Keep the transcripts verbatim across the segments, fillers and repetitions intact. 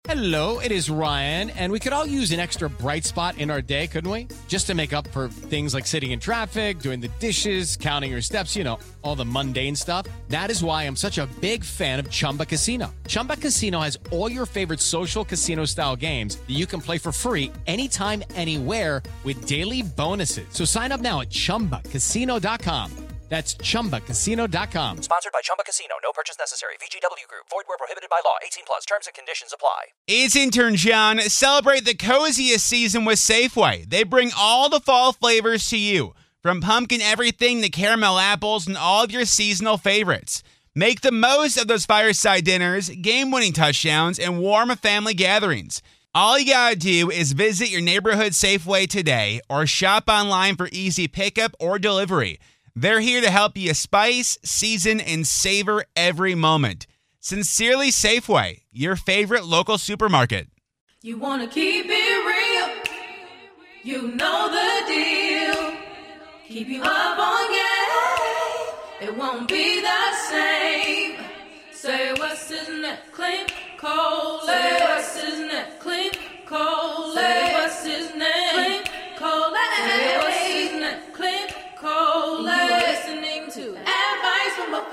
Hello, it is Ryan, and we could all use an extra bright spot in our day, couldn't we? Just to make up for things like sitting in traffic, doing the dishes, counting your steps, you know, all the mundane stuff. That is why I'm such a big fan of Chumba Casino. Chumba Casino has all your favorite social casino-style games that you can play for free anytime, anywhere with daily bonuses. So sign up now at chumba casino dot com. That's chumba casino dot com. Sponsored by Chumba Casino. No purchase necessary. V G W Group. Void where prohibited by law. eighteen plus. Terms and conditions apply. It's intern John. Celebrate the coziest season with Safeway. They bring all the fall flavors to you, from pumpkin everything to caramel apples and all of your seasonal favorites. Make the most of those fireside dinners, game-winning touchdowns, and warm family gatherings. All you gotta do is visit your neighborhood Safeway today or shop online for easy pickup or delivery. They're here to help you spice, season, and savor every moment. Sincerely Safeway, your favorite local supermarket. You want to keep it real. You know the deal. Keep you up on game. It won't be the same. Say what's his name? Clint Cole. Say what's his name? Clint Cole. Say what's his name? Clint Cole. Say what's his name? Clint Cole. You're listening to Advice from a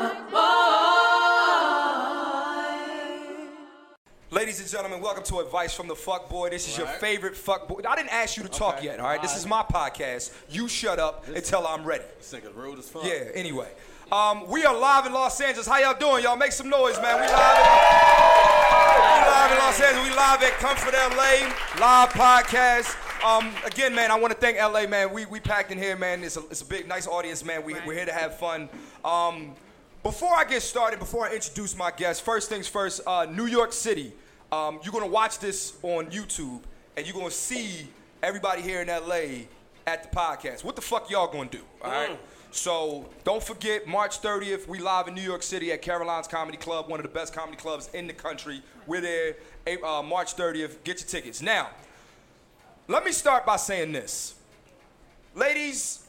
Fuckboy. Ladies and gentlemen, welcome to Advice from the Fuckboy. This is All your right. favorite fuckboy. I didn't ask you to talk Okay. yet, all right? All This right. is my podcast. You shut up until I'm ready. This nigga rude as fuck. Yeah, anyway. Um, we are live in Los Angeles. How y'all doing? Y'all make some noise, man. We live in, we live in Los Angeles. We live at Comfort L A, live podcast. Um, again, man, I want to thank L A, man. We we packed in here, man. It's a, it's a big, nice audience, man. We, we're here to have fun. Um, before I get started, before I introduce my guest, first things first, uh, New York City. Um, you're going to watch this on YouTube, and you're going to see everybody here in L A at the podcast. What the fuck y'all going to do, all right? Mm. So don't forget, March thirtieth, we live in New York City at Caroline's Comedy Club, one of the best comedy clubs in the country. We're there uh, March thirtieth. Get your tickets. Now, let me start by saying this. Ladies,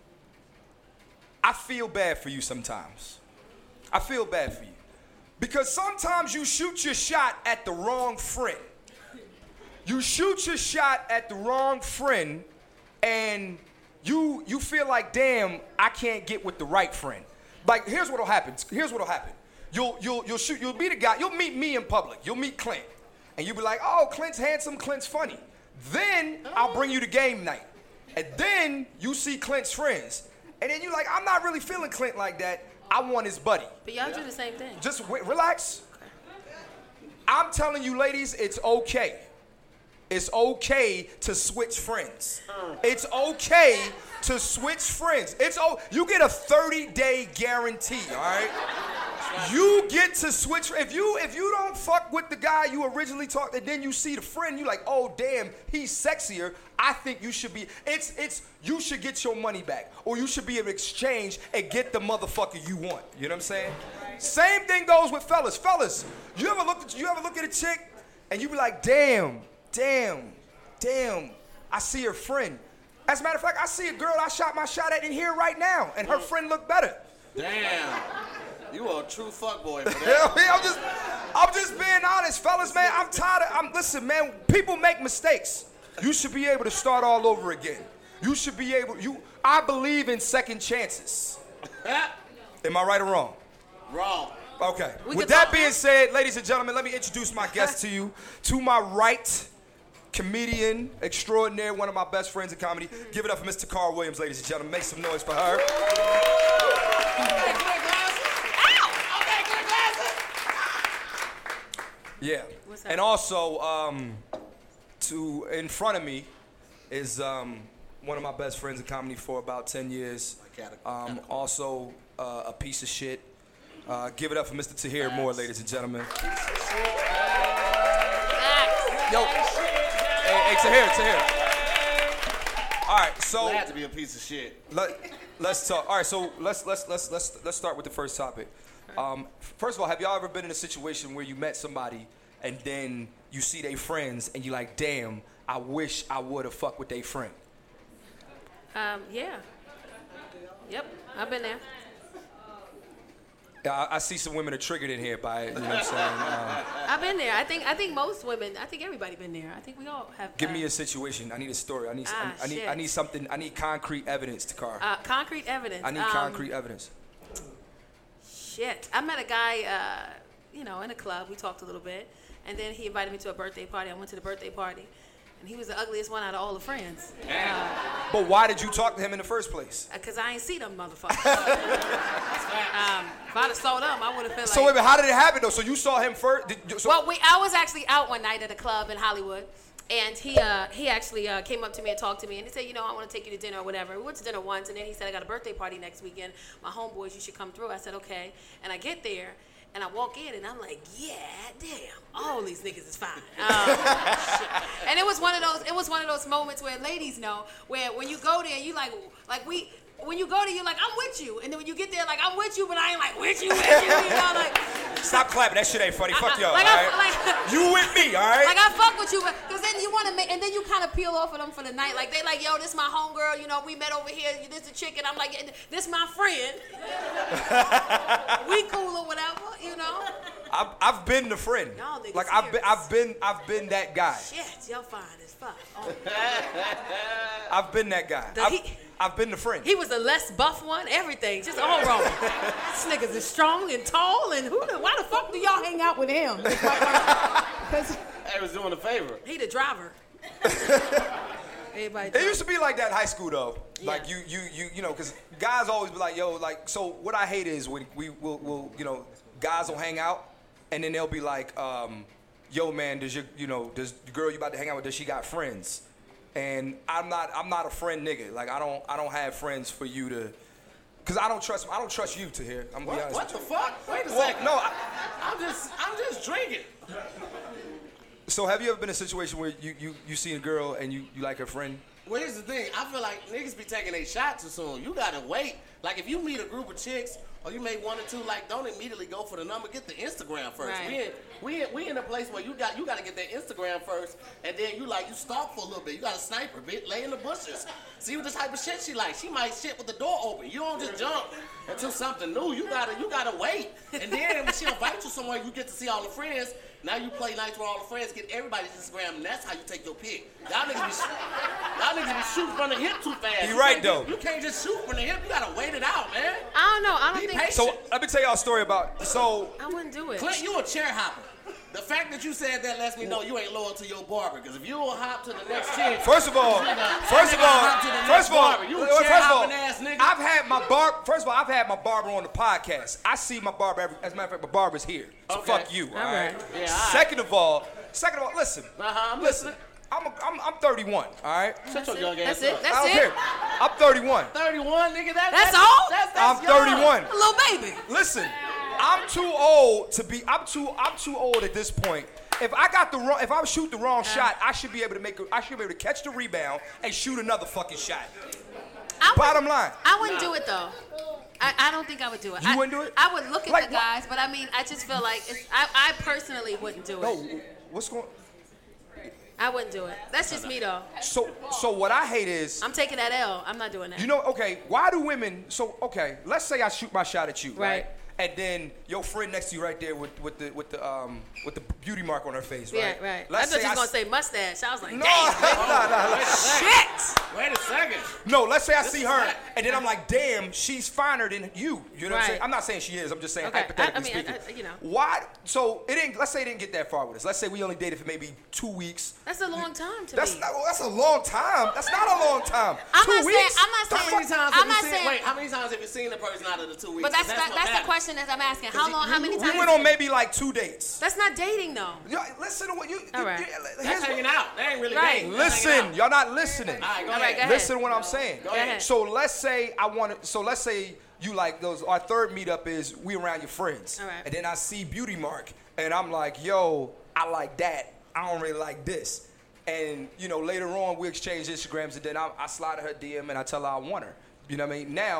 I feel bad for you sometimes. I feel bad for you. Because sometimes you shoot your shot at the wrong friend. You shoot your shot at the wrong friend, and you you feel like, damn, I can't get with the right friend. Like, here's what'll happen. Here's what'll happen. You'll you'll you'll shoot. You'll meet a guy. You'll meet me in public. You'll meet Clint, and you'll be like, oh, Clint's handsome. Clint's funny. Then I'll bring you to game night, and then you see Clint's friends, and then you're like, I'm not really feeling Clint like that. I want his buddy. But y'all do the same thing. Just w- relax. I'm telling you, ladies, it's okay. It's okay to switch friends. It's okay to switch friends. It's oh, you get a thirty-day guarantee, all right? You get to switch. If you if you don't fuck with the guy you originally talked, and then you see the friend, you like, oh damn, he's sexier. I think you should be. It's it's you should get your money back, or you should be able to exchange and get the motherfucker you want. You know what I'm saying? Same thing goes with fellas. Fellas, you ever look at you ever look at a chick, and you be like, damn, damn, damn, I see her friend. As a matter of fact, I see a girl I shot my shot at in here right now, and her friend look better. Damn. You are a true fuckboy for that. Hell yeah, I'm just, I'm just being honest, fellas, man. I'm tired of, I'm, listen, man, people make mistakes. You should be able to start all over again. You should be able, you, I believe in second chances. Am I right or wrong? Wrong. Okay. We With can that talk. being said, ladies and gentlemen, let me introduce my guest to you. To my right, comedian extraordinaire, one of my best friends in comedy. Give it up for Miss Takara Williams, ladies and gentlemen. Make some noise for her. Yeah. What's up? And also, um, to in front of me is um, one of my best friends in comedy for about ten years. Um, also uh, a piece of shit. Uh, give it up for Mister Tahir Moore, ladies and gentlemen. Yo, hey, hey, Tahir, Tahir. All right, so Glad to be a piece of shit. let, let's talk. All right, so let's let's let's let's let's start with the first topic. Um, first of all, have y'all ever been in a situation where you met somebody and then you see their friends and you're like, damn, I wish I would have fucked with their friend? Um, yeah. Yep, I've been there. I, I see some women are triggered in here by it. You know what I'm saying? Um, I've been there. I think I think most women. I think everybody been there. I think we all have. give uh, me a situation. I need a story. I need. Ah, I, I need. shit. I need something. I need concrete evidence, Takar. uh, concrete evidence. I need Um, concrete evidence. Shit. I met a guy, uh, you know, in a club. We talked a little bit. And then he invited me to a birthday party. I went to the birthday party. And he was the ugliest one out of all the friends. Uh, But why did you talk to him in the first place? Because I ain't see them motherfuckers. um, if I'd have saw them, I would have been like... So wait a minute, how did it happen though? So you saw him first? Did, you- so, Well, we, I was actually out one night at a club in Hollywood. And he uh, he actually uh, came up to me and talked to me. And he said, you know, I want to take you to dinner or whatever. We went to dinner once. And then he said, I got a birthday party next weekend. My homeboys, you should come through. I said, okay. And I get there. And I walk in and I'm like, yeah, damn, all these niggas is fine. Um, shit. And it was one of those, it was one of those moments where ladies know, where when you go there, you like, like we, when you go there, you're like, I'm with you. And then when you get there, like, I'm with you, but I ain't like, with you, with you, you know, like. Stop clapping, that shit ain't funny. Fuck I- y'all, like all I- right? like- You with me, all right? Like I fuck with you, because then you want to make, and then you kind of peel off of them for the night. Like they like, yo, this my homegirl, you know, we met over here, this the chick, and I'm like, this my friend. We cool or whatever, you know. I've, I've been the friend. Y'all niggas Like I've been, serious. I've been, I've been that guy. Shit, y'all fine as fuck. Oh. I've been that guy. The- I've, he- I've been the friend. He was the less buff one, everything, just all wrong. This niggas is strong and tall, and who the, why the fuck do y'all hang out with him? Because I was doing a favor. he the driver. Everybody It drive. used to be like that in high school though. Like Yeah. you, you, you, you know, because guys always be like, yo, like, so what I hate is when we will, will, you know, guys will hang out, and then they'll be like, um, yo, man, does your, you know, does the girl you about to hang out with, does she got friends? And I'm not, I'm not a friend nigga. Like I don't, I don't have friends for you to, cause I don't trust, I don't trust you to hear. I'm gonna be What, honest. what the with you. fuck? Wait a Well, second. no. I, I'm just, I'm just drinking. so have you ever been in a situation where you, you, you see a girl and you, you like her friend? Well, here's the thing. I feel like niggas be taking a shot too soon. You gotta wait. Like if you meet a group of chicks or you make one or two, like don't immediately go for the number. Get the Instagram first. Right. We in, we in, we in a place where you got you gotta get that Instagram first, and then you like you stalk for a little bit. You got a sniper, bitch. Lay in the bushes. See what the type of shit she like. She might shit with the door open. You don't just jump into something new. You gotta you gotta wait. And then when she invite you somewhere, you get to see all the friends. Now you play nice with all the friends, get everybody's Instagram, and that's how you take your pick. Y'all niggas be, y'all niggas be shooting from the hip too fast. You You right, can't though. just- You can't just shoot from the hip. You gotta wait it out, man. I don't know. I don't Be think. patient. So let me tell y'all a story about, so I wouldn't do it. Clint, you a chair hopper. The fact that you said that lets me know you ain't loyal to your barber. Because if you don't hop to the next chick, First of all, That first of nigga all, hop to the next first of all, barber. You a first chair of all, hopping ass nigga. I've had my barb. First of all, I've had my barber on the podcast. I see my barber. Every, as a matter of fact, my barber's here. So Okay. fuck you. All right. right. Yeah, all right. Second of all, second of all, listen. Uh-huh, I'm listen. listening. I'm, a, I'm I'm thirty-one. All right. Shut your young That's ass it. up. That's I don't it. care. I'm thirty-one. thirty-one, nigga. That, That's all? That's, I'm that's young. thirty-one. A little baby. Listen, I'm too old to be. I'm too. I'm too old at this point. If I got the wrong, if I shoot the wrong shot, I should be able to make. A, I should be able to catch the rebound and shoot another fucking shot. I Bottom wouldn't- line. I wouldn't do it though. I, I don't think I would do it. You I, wouldn't do it? I would look at Like the what? guys, but I mean, I just feel like it's, I, I personally wouldn't do it. No, what's going? I wouldn't do it. That's just me though. So, so what I hate is, I'm taking that L. I'm not doing that. you know, okay, why do women? So, okay, let's say I shoot my shot at you, right? Right. And then your friend next to you right there with, with the with the um with the beauty mark on her face, right? yeah, right. Let's I thought you I was gonna s- say mustache. I was like, no, damn. no, no, no. Shit. Wait a second. No, let's say I This see is her, not- and then I'm like, damn, she's finer than you. You know what I'm Right. saying? I'm not saying she is. I'm just saying Okay. hypothetically I- I mean, speaking. I- I- you know. Why? So it didn't. Let's say it didn't get that far with us. Let's say we only dated for maybe two weeks. That's a long time to That's me. not. Well, that's a long time. That's not a long time. I'm two not saying- weeks. I'm not The saying- How many fuck- times I'm have you not seen? saying- Wait, how many times have you seen the person out of the two weeks? But that's that's that, what that's the matters. question that I'm asking. How you- long? How many you- times? We went on maybe like two dates. That's not dating though. Yo, listen to what you. All you- right. you- That's here's what- hanging out. That ain't really Right. dating. That's hanging Listen, out. y'all not listening. All right, go All ahead. right, go ahead. Listen to what I'm saying. Go ahead. ahead. So let's say I want to. So let's say you like those. Our third meetup is we around your friends, All right. and then I see Beauty Mark, and I'm like, yo, I like that. I don't really like this. And you know, later on we exchange Instagrams, and then I, I slide her D M and I tell her I want her. You know what I mean? Now,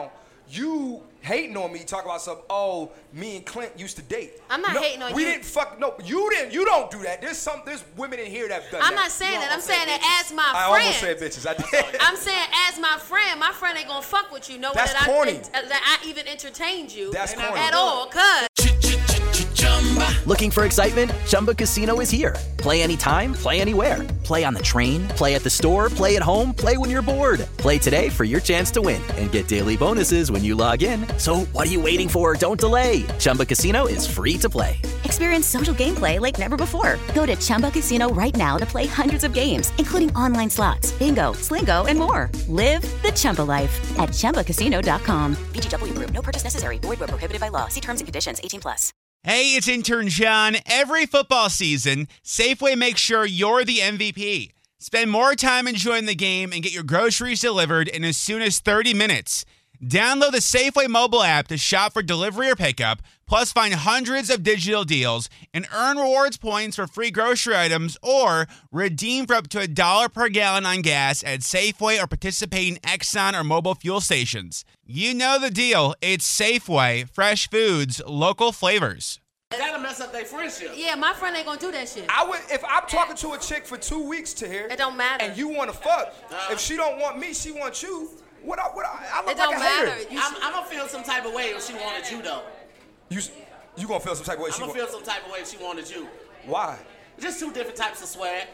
You hating on me, talk about some, oh, me and Clint used to date. I'm not no, hating on we you. We didn't fuck, no, you didn't, you don't do that. There's some, there's women in here that have done I'm that. not saying that. I'm saying bitches. that as my I friend. almost said bitches, I did. I'm saying as my friend, my friend ain't gonna fuck with you. No, That's that corny. I that I even entertained you That's corny. at all, cuz. Looking for excitement? Chumba Casino is here. Play anytime, play anywhere. Play on the train, play at the store, play at home, play when you're bored. Play today for your chance to win and get daily bonuses when you log in. So what are you waiting for? Don't delay. Chumba Casino is free to play. Experience social gameplay like never before. Go to Chumba Casino right now to play hundreds of games, including online slots, bingo, Slingo, and more. Live the Chumba life at Chumba Casino dot com. V G W Group. No purchase necessary. Void where prohibited by law. See terms and conditions. eighteen plus. Hey, it's intern John. Every football season, Safeway makes sure you're the M V P. Spend more time enjoying the game and get your groceries delivered in as soon as thirty minutes. Download the Safeway mobile app to shop for delivery or pickup, plus find hundreds of digital deals and earn rewards points for free grocery items or redeem for up to a dollar per gallon on gas at Safeway or participating Exxon or mobile fuel stations. You know the deal. It's Safeway, fresh foods, local flavors. That'll mess up their friendship. Yeah, my friend ain't gonna do that shit. I would, if I'm talking to a chick for two weeks to here, It don't matter. and you want to fuck, Uh. if she don't want me, she wants you. What I, what I, I look It don't like a matter. hater. You I'm, should- I'm gonna feel some type of way if she wanted you though. You, you gonna feel some type of way? I'm She gonna gon- feel some type of way if she wanted you. Why? Just two different types of swag.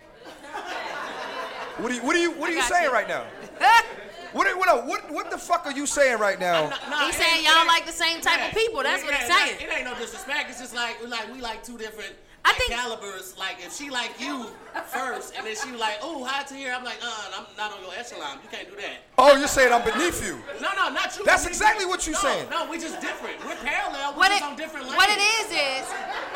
What are you, what are you, what are I you got saying you. right now? What, are- what, are- what, what the fuck are you saying right now? No, no, He's it saying ain't- y'all it like ain't- the same type of people. That's it what he's ain't- saying. It ain't no disrespect. It's just like we like we like two different I like, think- calibers. Like if she like you first, and then she was like, "Oh, hi to here," I'm like, "Uh, I'm not on your echelon. You can't do that." Oh, you're saying I'm beneath you. No, no, not you. That's We- exactly what you're no, saying. No, we just different. We're parallel. We're What just it, on different lanes. what it is is,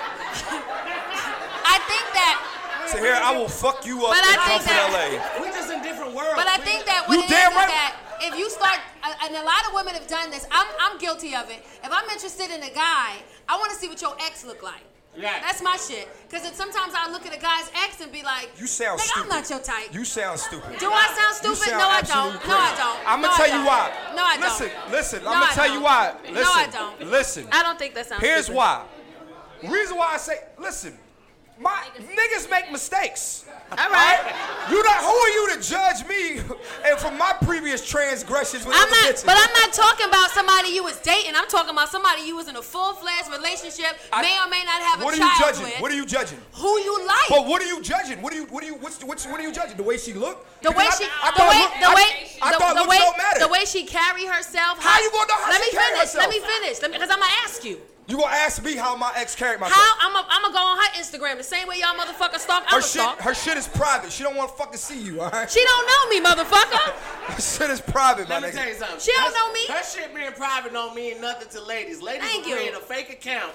I think that, So here, I will fuck you up But in I think Comfort that- L A. We just in different worlds. but I We- think that what You it is damn is right. that if you start, and a lot of women have done this. I'm I'm guilty of it. If I'm interested in a guy, I want to see what your ex look like. Right. That's my shit. Because sometimes I look at a guy's ex and be like, You sound nigga, stupid. I'm not your type. You sound stupid. Do I sound You stupid? sound No, I absolutely don't. crazy. No, I don't. I'm No, gonna I tell you don't. why. No, I don't. Listen, listen. No, I'm gonna I tell don't. you why. No, Listen. I don't. Listen. I don't think that sounds Here's stupid. why. Reason why I say, listen, my niggas make mistakes. All right. You not, who are you to judge me and for my previous transgressions with I'm other not, bitches? but I'm not talking about somebody you was dating. I'm talking about somebody you was in a full-fledged relationship, I- may or may not have What a are you child judging? with. What are you judging? Who you like? But what are you judging? What are you? What are you? What's, what's what are you judging? The way she looked? The way Because she, I, I the thought way, look, the I, way, I the, thought the looks way, don't matter. the way she carry herself. How you gonna know how let she me carry finish. Let herself? me finish. Let me, because I'm gonna ask you. You gonna ask me how my ex carried myself? How I'm gonna I'm gonna go on her Instagram the same way y'all motherfuckers stalk. I'm Her a shit, stalk. her shit is private. She don't want to fucking see you, all right? She don't know me, motherfucker. Her shit is private, my Let me tell you nigga. something. She don't Her- know me. Her shit being private don't mean nothing to ladies. Ladies Thank will you. create a fake account,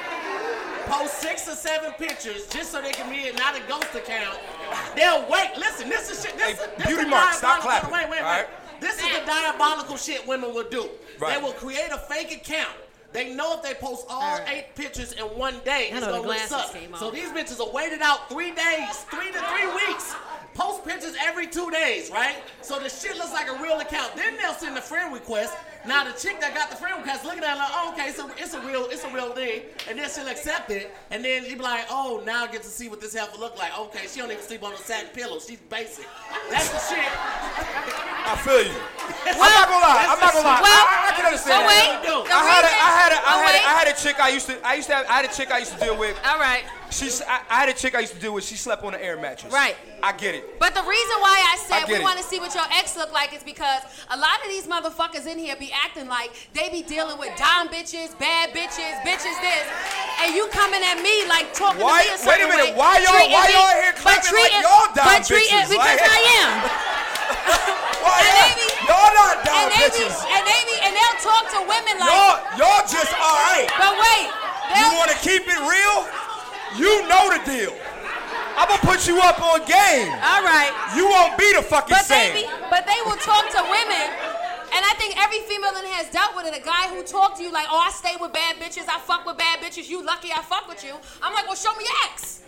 post six or seven pictures just so they can be it, not a ghost account. They'll wait. Listen, this is shit. This, Hey, this beauty is mark, stop diabolical- clapping, Wait, wait, wait. all right? This is the diabolical shit women will do. Right. They will create a fake account. They know if they post all All right. eight pictures in one day, I it's know the gonna look glasses sus. came So off. these bitches are waited out three days, three to three weeks. Post pictures every two days, right? So the shit looks like a real account. Then they'll send a friend request. Now the chick that got the friend request looking at it like, oh, okay, so it's a real, it's a real thing. And then she'll accept it. And then she be like, oh, now I get to see what this heifer look like. Okay, she don't even sleep on a satin pillow. She's basic. That's the shit. I feel you. I'm not gonna lie. I'm not gonna lie. Well, I, I can understand so that. wait, do. the I had a, reason- I had a, I oh, had a, wait. I had a chick I used to, I used to have, I had a chick I used to deal with. All right. She's, I, I had a chick I used to deal with. She slept on an air mattress. Right. I get it. But the reason why I said I we get it. want to see what your ex look like is because a lot of these motherfuckers in here be acting like they be dealing with dime bitches, bad bitches, bitches this, and you coming at me like talking Why- to me a wait a certain minute, way, why y'all- treating why me- y'all here but clapping like treating- y'all dime but treating- bitches? Because Like- I am. Why And y'all, they be- y'all not And down they be, bitches. and they be, and they'll talk to women like, Y'all, y'all just all right. but wait, You they'll, want to keep it real? You know the deal. I'm gonna put you up on game. all right. You won't be the fucking But they, same. be, but they will talk to women, and I think every female that has dealt with it, a guy who talked to you like, oh, I stay with bad bitches, I fuck with bad bitches, you lucky I fuck with you. I'm like, well, show me your ex.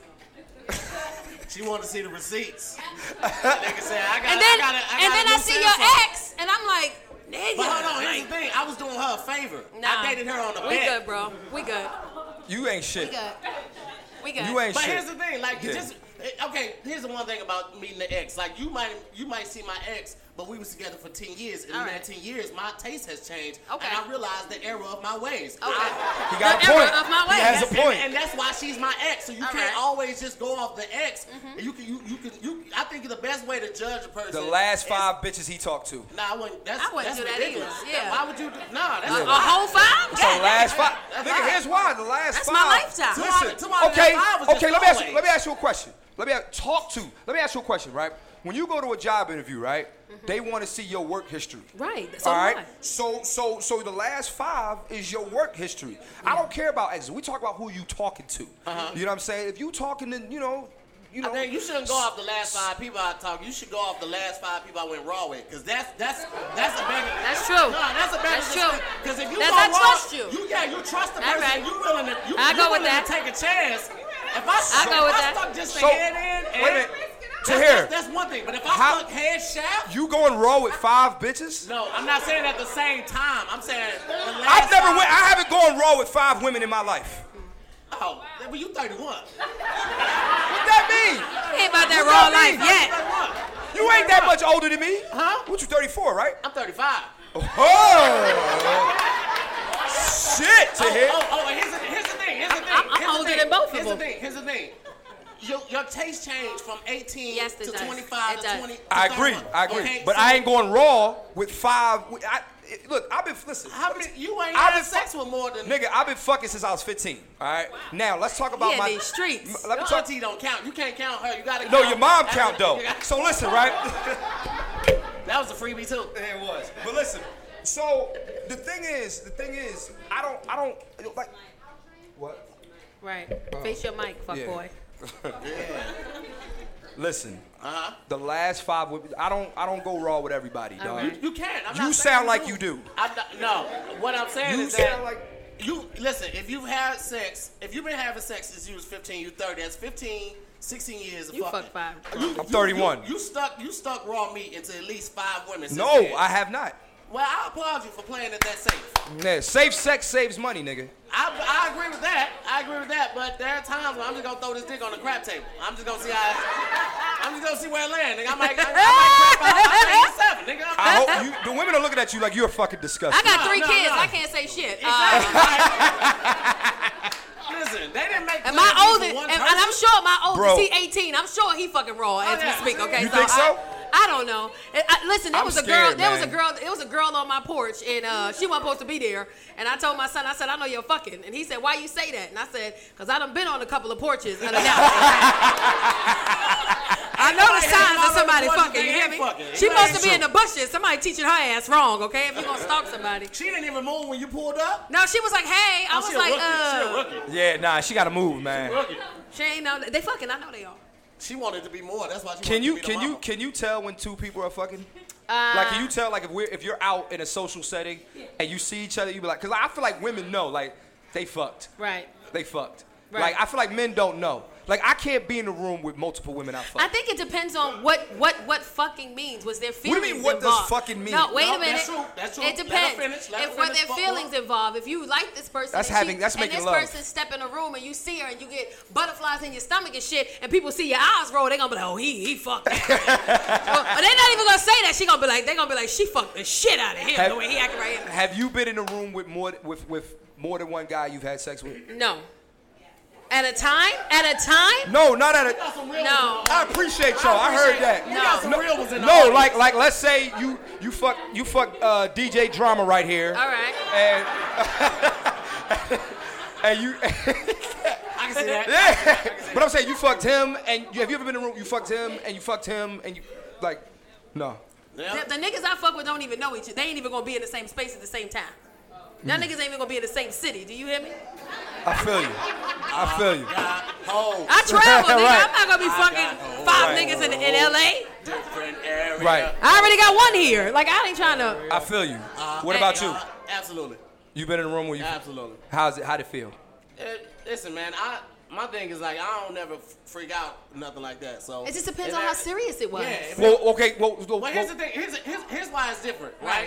She wanted to see the receipts. Nigga said, I got, And then, I got, I got and a then new I see your Samsung. ex, and I'm like, Nigga. But hold on, here's the thing. I was doing her a favor. Nah. I dated her on the We bed. good, bro. We good. You ain't shit. We good. We good. You ain't But shit. here's the thing, like Yeah. just okay. Here's the one thing about meeting the ex. Like you might you might see my ex, but we was together for ten years, and All in right. that ten years, my taste has changed, Okay. and I realized the error of my ways. Okay. I- He got The a point. error of my He ways. has a and, point. and that's why she's my ex. So you All can't right. always just go off the ex. And you can you you can you. I think the best way to judge a person. The last is- five bitches he talked to. Nah, I wouldn't. That's, I wouldn't that's do that ridiculous. either. Yeah. Why would you? Do, nah, that's A, a a lie. whole five? So Yeah. last five. That's Nigga, right. here's why. The last That's five. my lifetime. Tomorrow- Listen. tomorrow Okay. that five was just Okay. Let me ask you. always. Let me ask you a question. Let me ask, talk to. Let me ask you a question. Right. When you go to a job interview, right? They want to see your work history. Right. So All do right. I. So so so the last five is your work history. I don't care about exes. We talk about who you talking to. Uh-huh. You know what I'm saying? If you talking to, you know, you know. I think you shouldn't go off the last five people I talk. You should go off the last five people I went raw with, because that's that's that's a better. That's true. No, that's a better. That's true. Because if you That's- go I raw, trust you. You yeah, you trust the All person. right. You willing to you, I you go with willing that. to take a chance. If I I if go with I that. stuck just the So, head in, and wait a minute. that's, Tahir. that's, that's one thing. But if I How- stuck head shaft, You going raw with five bitches? no, I'm not saying at the same time. I'm saying the last I've never five, went. I haven't gone raw with five women in my life. Oh, well, you thirty-one. What that mean? Ain't about that What raw that life mean? yet. thirty-one. You ain't that much older than me. Huh? What, you thirty-four, right? I'm thirty-five. Oh. Shit, Oh, Tahir. oh, oh, and here's the, here's the thing. Here's the thing. I'm- I'm here's the older thing, than both of here's them. the thing. Here's the thing. Your, your taste changed from eighteen Yes, it to does. twenty-five It to does. twenty. to I agree. thirty-one. I agree. Okay, but so I ain't going raw with five. I, it- look, I've been listen. How many? You ain't I've had been sex fu- with more than. Nigga, I've been fucking since I was fifteen. All right. Now let's talk about Yeah, my these streets. M- Let me Your talk. auntie don't count. You can't count her. You gotta. No, count your mom after count the- though. you got- So listen, right? That was a freebie too. It was. But listen. So the thing is, the thing is, I don't, I don't like. What? Right. Face your mic, fuck Yeah. boy. Listen. Uh-huh. The last five, women- I don't, I don't go raw with everybody, dog. right. You, you can't. I'm You not sound saying like do. you do. I'm not, no. What I'm saying You is that sound like. you listen. If you've had sex, if you've been having sex since you was fifteen, you thirty. That's fifteen, sixteen years of You fucking. fuck five. You, I'm you- thirty-one. You, you stuck. You stuck raw meat into at least five women. Since No, then. I have not. Well, I applaud you for playing it that safe. Yeah, safe sex saves money, nigga. I, I agree with that. I agree with that. But there are times when I'm just gonna throw this dick on the crap table. I'm just gonna see how. I'm just gonna see where it lands. Nigga, I might. I, I might crap out. I might get seven. Nigga, I'm, I hope you. The women are looking at you like you're fucking disgusting. I got No, three no, kids. no. I can't say shit. Uh, Listen, they didn't make. and plans my for oldest, one and, and I'm person. sure my oldest, Bro. he eighteen. I'm sure he fucking raw as yeah. we speak. Okay, You so think I, so? I don't know. And I, listen, there I'm was a girl. scared, There was a man. girl. It was a girl on my porch, and uh, she wasn't supposed to be there. And I told my son, I said, I know you're fucking. And he said, Why you say that? And I said, Because I done been on a couple of porches unannounced. I know the Everybody signs has of somebody all those fucking. You porches, hear they me? ain't fucking. She It supposed ain't to be in the bushes. Somebody teaching her ass wrong. Okay, if you gonna stalk somebody. She didn't even move when you pulled up. No, she was like, Hey. I Oh, was she a like, rookie. She a uh. rookie. Yeah, nah, she gotta move, man. Rookie. She ain't know. They fucking. I know they are. She wanted to be more. That's why she Can wanted you to be the can you mama. can you tell when two people are fucking? Uh, Like, can you tell like if we're if you're out in a social setting and you see each other, you be like, because I feel like women know, like they fucked, Right. they fucked. Right. Like I feel like men don't know. Like I can't be in the room with multiple women I fucked. I think it depends on what what what fucking means. Was there do feelings you mean, what does involved? fucking mean? No, wait No, a minute. that's true, that's true. It Let her depends. finish, let her If were finish, there fuck feelings her. involved, if you like this person, That's and having- she, that's and making this love. person step in a room and you see her and you get butterflies in your stomach and shit, and people see your eyes roll, they gonna be like, oh, he he fucked that. Well, but they're not even gonna say that. She gonna be like, they gonna be like, she fucked the shit out of him Have- the way he acting right here. Have you been in a room with more with with more than one guy you've had sex with? No. At a time? At a time? No, not at a. Got some real No. I appreciate y'all. I, heard appreciate- that. You got some real ones in the No, audience. like like let's say you you fuck you fuck uh, D J Drama right here. All right. And and you. I can see that. Yeah. But I'm saying you fucked him, and you, have you ever been in a room? You fucked him, and you fucked him, and you like, no. Yeah. The, the niggas I fuck with don't even know each other. They ain't even gonna be in the same space at the same time. Y'all niggas ain't even gonna be in the same city. Do you hear me? I feel you. I feel you. Got hoes. I travel, nigga. Right. I'm not gonna be I fucking got- five Right. niggas in, in L A. Different area. Right. I already got one here. Like I ain't trying to. I feel you. Uh, What about you? uh, absolutely. You been in a room where you? Absolutely. How's it? How'd it feel? Uh, listen, man. I my thing is like I don't never f- freak out nothing like that. So It just depends if on how that- serious it was. Yeah. if Well, okay. Well, well, Well, here's well, the thing. Here's, here's, here's why it's different, right? Right.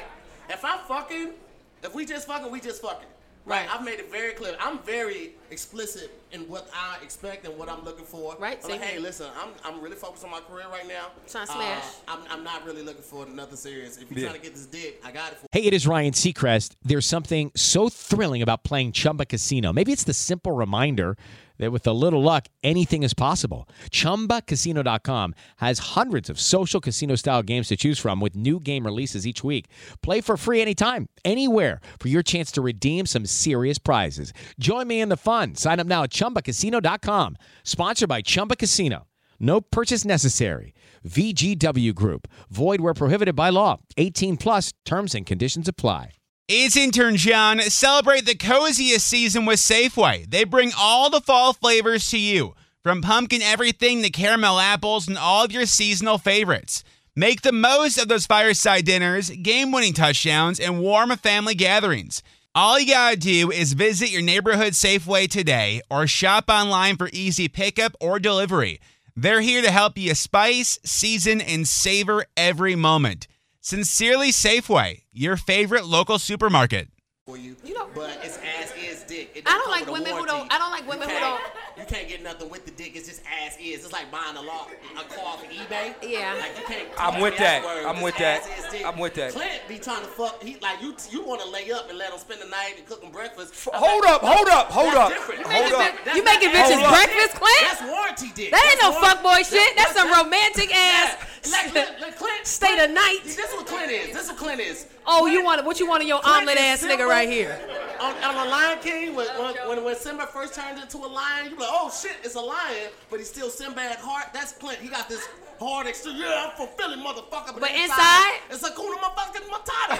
if I'm fucking, if we just fucking, we just fucking. Right. I've made it very clear. I'm very explicit in what I expect and what I'm looking for. Right. I'm like, hey, listen, I'm I'm really focused on my career right now. Trying to smash. Uh, I'm I'm not really looking for nothing serious. If you're Yeah. trying to get this dick, I got it for Hey, it is Ryan Seacrest. There's something so thrilling about playing Chumba Casino. Maybe it's the simple reminder that with a little luck, anything is possible. Chumba Casino dot com has hundreds of social casino-style games to choose from with new game releases each week. Play for free anytime, anywhere for your chance to redeem some serious prizes. Join me in the fun. Sign up now at Chumba Casino dot com. Sponsored by Chumba Casino. No purchase necessary. V G W Group. Void where prohibited by law. eighteen plus terms and conditions apply. It's intern John. Celebrate the coziest season with Safeway. They bring all the fall flavors to you, from pumpkin everything to caramel apples and all of your seasonal favorites. Make the most of those fireside dinners, game-winning touchdowns, and warm family gatherings. All you gotta do is visit your neighborhood Safeway today or shop online for easy pickup or delivery. They're here to help you spice, season, and savor every moment. Sincerely Safeway, your favorite local supermarket. for you. You know, but it's ass is dick. It I don't come like with a women who warranty. don't. I don't like women You who can't- don't. You can't get nothing with the dick. It's just ass is. It's like buying a, law, a car off eBay. Yeah. Like you can't. I'm call with me that. word. I'm It's with that. ass is dick. I'm with that. Clint be trying to fuck. He like you. You want to lay up and let him spend the night and cook him breakfast. I'm Hold like, up, hold up, hold that's up. different. Hold up. That's You not making ass bitches dick. breakfast, Clint? That's warranty dick. That ain't no That's warranty- fuckboy shit. That's some that's- romantic ass Like, look, look, Clint, state of night. This is what Clint is. This is what Clint is. Oh, you want what you want in your Clint omelet is ass Simba nigga right here? On, on the Lion King, when, when, when, when Simba first turned into a lion, you be like, oh shit, it's a lion, but he's still Simba at heart. That's Clint. He got this hard exterior. Yeah, I'm fulfilling, motherfucker. But, But inside, inside? it's a Kuna motherfucking Matata.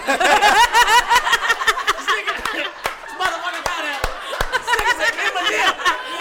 This nigga, this motherfucker got a, this nigga's an Eminem.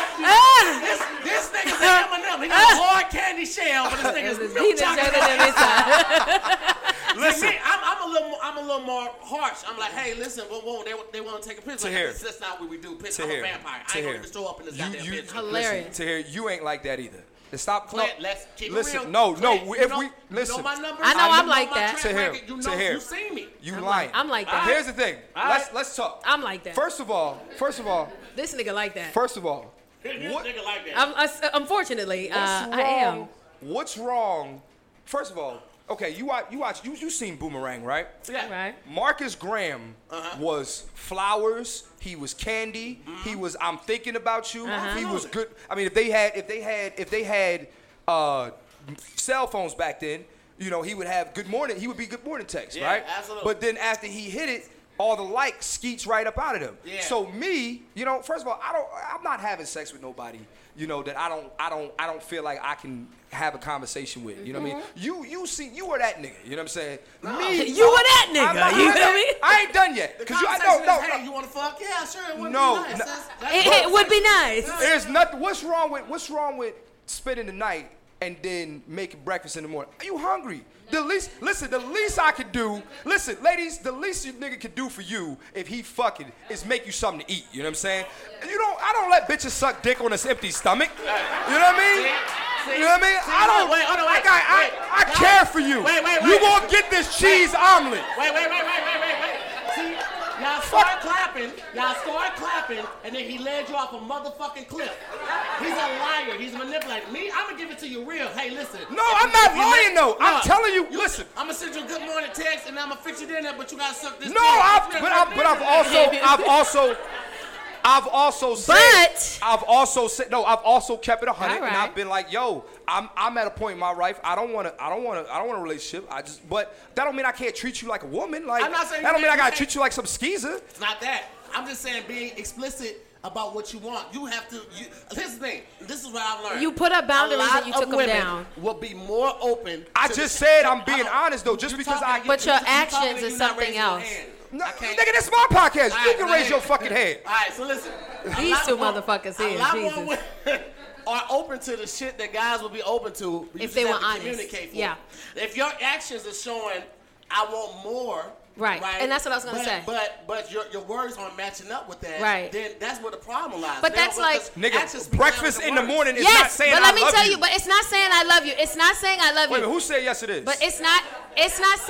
This, this nigga's an Eminem. He got a hard candy shell, but this nigga's milk Peanut chocolate. butter than inside. Listen, me, I'm, I'm a little, more, I'm a little more harsh. I'm like, hey, listen, whoa, whoa, they, they want to take a picture. Like, Tahir. that's not what we do. Picture. Tahir. I'm a vampire. I ain't Tahir. gonna even show up in this You, goddamn you, picture. Hilarious. Listen, Tahir, you ain't like that either. Stop. Clint, no, let's keep listen, it real. no, Clint, no. you If know, we listen, you know my numbers. I know I'm you like my that. track Tahir, record. You know, Tahir. you see me. you I'm lying. like- I'm like that. Here's the thing. All Let's right. let's talk. I'm like that. First of all, first of all, This nigga like that. first of all, This what, nigga like that. I'm, uh, unfortunately, uh, what's I am. wrong? What's wrong? First of all, okay, you watch, you watch, you you seen Boomerang, right? Yeah. Right. Marcus Graham Uh-huh. was flowers. He was candy. He was I'm thinking about you. Uh-huh. He was good. I mean, if they had, if they had, if they had uh, cell phones back then, you know, he would have good morning. He would be good morning text, Yeah, right? absolutely. But then after he hit it, all the likes skeets right up out of him. Yeah. So me, you know, first of all, I don't. I'm not having sex with nobody. You know that I don't. I don't. I don't feel like I can have a conversation with. You know what I mean? You you see, you were that nigga. You know what I'm saying? Me, You were that nigga, I'm not- you feel me? I ain't done yet. The Cause you, I conversation no, no, is, hey, no. you want to fuck? Yeah, sure. It would No, be nice. no. That's, that's It, the it would be conversation. nice. There's nothing. What's wrong with What's wrong with spending the night and then making breakfast in the morning? Are you hungry? The least, listen, the least I could do, listen, ladies, the least you nigga could do for you if he fucking is make you something to eat. You know what I'm saying? You don't, I don't let bitches suck dick on this empty stomach. You know what I mean? See? You know what I mean? See, I don't, wait, hold on, wait, I, got, wait. I, I care for you. Wait, wait, You wait. gonna get this cheese omelet. Wait, wait, wait, wait, wait, wait, wait. See, y'all start clapping, y'all start clapping, and then he led you off a motherfucking cliff. He's a liar. He's a manipulator. Me, I'm gonna give it to you real. Hey, listen. No, If I'm you- not if you lying, let- though. I'm No, telling you, listen. I'm gonna send you a good morning text, and I'm gonna fix you dinner, but you gotta suck this. No, dick. I've, It's but, real I've, but I've dinner. also, I've also, I've also said, But- I've also said, no, I've also kept it a hundred, All and right. I've been like, yo, I'm, I'm at a point in my life, I don't want to, I don't want to, I don't want a relationship. I just, but that don't mean I can't treat you like a woman. Like, I'm not saying that don't you mean I can't- gotta treat you like some skeezer. It's not that. I'm just saying being explicit about what you want. You have to. You, here's the thing. This is what I've learned. You put up boundaries A lot and you of took 'em women down. Will be more open. I to just the- said I'm being I don't- honest though, just you're because talking, I. But you're your talking actions and is you're not something raising your else. hand. No, I can't- nigga, this is my podcast. All You right, can go raise your ahead. fucking head. All right, so listen. A These lot two more- motherfuckers a here, lot Jesus. more women are open to the shit that guys will be open to. but you If they just were have to honest. Communicate for Yeah. it. If your actions are showing, I want more. Right. And that's what I was gonna but, say. But but your your words aren't matching up with that. Right. Then that's where the problem lies. But Now, that's like- because actions Nigga, speak breakfast louder in than the words. morning is not Yes, saying but I let me love tell you. you, but it's not saying I love you. It's not saying I love Wait a you. minute, who said yes it is? But it's not. It's not saying.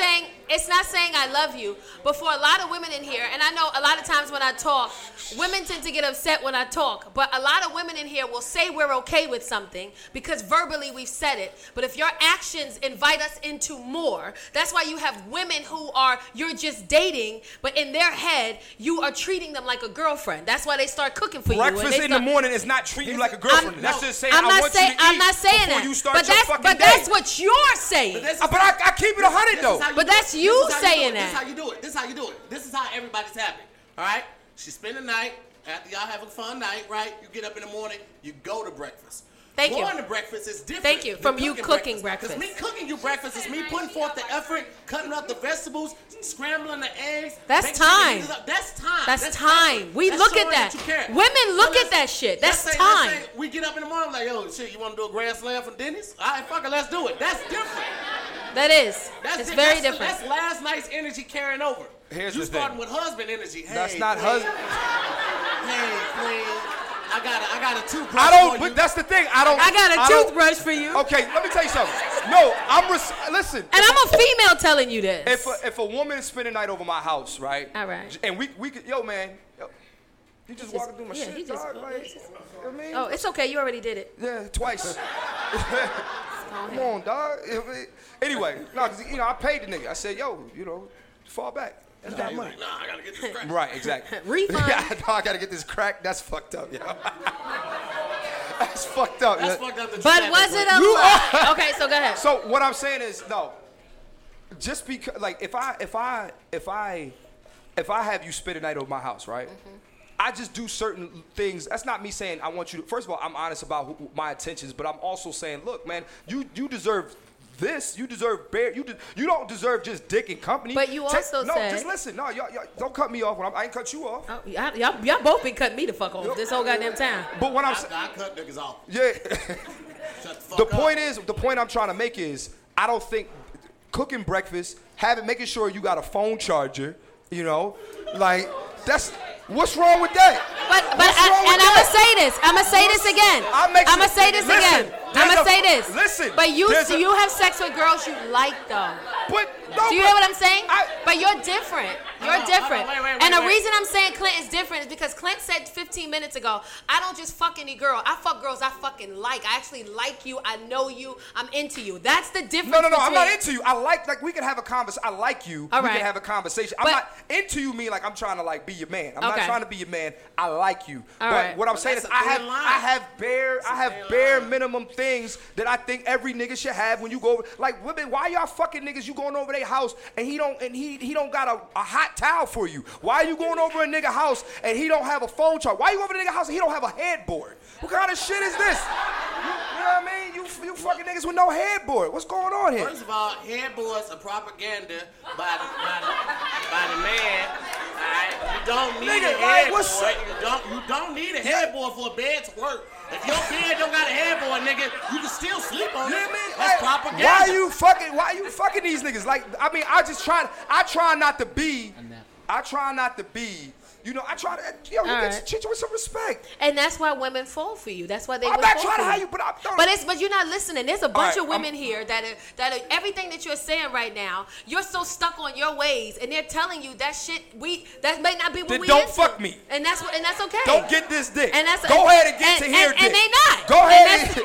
it's not saying I love you, but for a lot of women in here, and I know a lot of times when I talk, women tend to get upset when I talk, but a lot of women in here will say we're okay with something because verbally we've said it. But if your actions invite us into more, that's why you have women who are, you're just dating, but in their head, you are treating them like a girlfriend. That's why they start cooking for Breakfast you. Breakfast in start, the morning is not treating you like a girlfriend. I'm, that's no, just saying I'm I not want say, you to I'm eat not saying before that. you start but your that's, fucking but day. that's what you're saying. But, Uh, but I, I keep it one hundred though. But that's you saying This is that. how you do it. This is how you do it. This is how everybody's happy. All right? She spend the night. After y'all have a fun night, right? You get up in the morning. You go to breakfast. Thank Going you. Going to breakfast is different. Thank you. From you cooking breakfast. Because me cooking you breakfast is me putting forth the effort, cutting up the vegetables, scrambling the eggs. That's time. That's time. That's, That's time. effort. We That's look at showing that. that you care. Women look So at that shit. That's let's say- time. let's say we get up in the morning like, yo, shit, you want to do a grand slam for Denny's? All right, fuck it, let's do it. That's different. That is. That's it's di- very that's, different. That's last night's energy carrying over. Here's you the thing. starting with husband energy. Hey, That's not queen. husband. Hey, queen. I got a, I got a toothbrush. I don't. for But you. that's the thing. I don't. I got a I don't- toothbrush for you. Okay, let me tell you something. No, I'm res- listen. And I'm a female telling you this. If a, if a woman is spending the night over my house, right? All right. And we we could, yo man, yo, you just, just- walking through my yeah, shit, he just- dog. Like, he just- you know what I mean? Oh, it's okay. You already did it. Yeah, twice. Come on, dog. Anyway, no, cause you know I paid the nigga. I said, yo, you know, fall back. That's not money. Nah, I gotta get this crack. Right, exactly. Refund. Yeah, no, I gotta get this crack. That's fucked up, yo. That's fucked up. That's yo. fucked up. that you But said was that, it a You lie? are- Okay, so go ahead. So what I'm saying is no. Just because, like, if I if I if I if I have you spend a night over my house, right? Mm-hmm. I just do certain things. That's not me saying I want you to. First of all, I'm honest about who, my intentions, but I'm also saying, look, man, you you deserve this. You deserve bear. You de- you don't deserve just dick and company. But you Take- also no, said- just listen. No, y'all, y'all don't cut me off. When I'm, I ain't cut you off. Oh, y'all, y'all, y'all both been cutting me the fuck off this whole goddamn time. But when I'm I, saying, I cut niggas off. yeah. Shut the fuck The up. point is, the point I'm trying to make is, I don't think cooking breakfast, having, making sure you got a phone charger, you know, like that's what's wrong with that? But but What's wrong I, with and I'm that? gonna say this. I'm gonna say this again. I make I'm gonna sure- say this listen, again. I'm there's gonna a- say this. listen, But you there's a- you have sex with girls you like though. But no, Do you but hear what I'm saying? I- But you're different. You're Hold on, different. hold on, wait, wait, and wait, the wait. reason I'm saying Clint is different is because Clint said fifteen minutes ago, I don't just fuck any girl. I fuck girls I fucking like. I actually like you. I know you. I'm into you. That's the difference. No, no, no. I'm between- not into you. I like, like we can have a conversation. I like you. All we right. can have a conversation. I'm But- not into you. Mean like I'm trying to like be your man. I'm Okay. not trying to be your man. I like you. All but right. what I'm But saying that's is, a I thin have, line. I have bare, I a have thin bare line. minimum things that I think every nigga should have when you go over. Like women, why y'all fucking niggas? You going over their house and he don't, and he he don't got a, a hot towel for you. Why are you going over a nigga house and he don't have a phone charger? Why you over a nigga house and he don't have a headboard? What kind of shit is this? You, you know what I mean? You you fucking niggas with no headboard. What's going on here? First of all, headboards are propaganda by the, by the, by the man. Alright? You don't need Nigga, a like, headboard. what's- You don't you don't need a headboard for a bed to work. If your bed don't got a headboard, nigga, you can still sleep on You it. know what I mean? That's Like, propaganda. why you fucking? Why you fucking these niggas? Like, I mean, I just try. I try not to be. I try not to be. You know, I try to. Yo, you All get right. treat you with some respect. And that's why women fall for you. That's why they I'm will not fall trying to for hire you. you, but I'm. Don't, But it's but you're not listening. There's a bunch right, of women I'm- here that are that are everything that you're saying right now. You're so stuck on your ways, and they're telling you that shit. We that may not be what Then we don't into. fuck me. And that's what and that's okay. Don't get this dick. And that's Go ahead and get and, to here and, dick. and they not. Go And ahead. that's-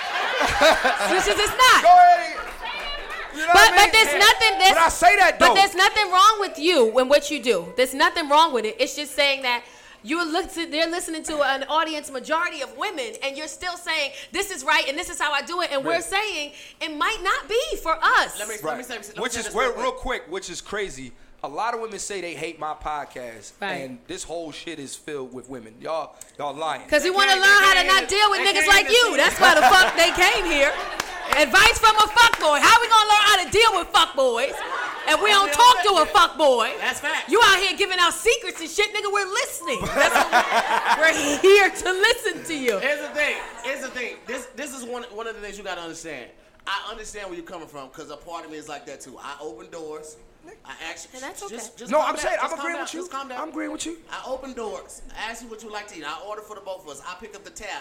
And, Which is it's not. go ahead. And, you know But what I mean? but there's nothing. There's, But I say that though. But there's nothing wrong with you and what you do. There's nothing wrong with it. It's just saying that. You're listen, they're listening to an audience majority of women, and you're still saying this is right and this is how I do it, and we're Right. saying it might not be for us. Let me, let Right. me say, let me Which say is this real, real real quick. quick, which is crazy. A lot of women say they hate my podcast, Right. and this whole shit is filled with women. Y'all, y'all lying. Because we They want to can't- learn they how to can't not even- deal with they niggas can't like even you. see- That's why the fuck they came here. Advice from a fuckboy. How we gonna learn how to deal with fuckboys? And we don't talk to a fuckboy. That's fact. You out here giving out secrets and shit, nigga. We're listening. That's what we're, we're here to listen to you. Here's the thing. Here's the thing. This this is one one of the things you gotta understand. I understand where you're coming from because a part of me is like that too. I open doors. I actually. And that's okay. Just, just No, calm I'm down. saying, I'm Just calm agreeing down. with you. Just calm down. I'm agreeing with you. I open doors. I ask you what you like to eat. I order for the both of us. I pick up the tab.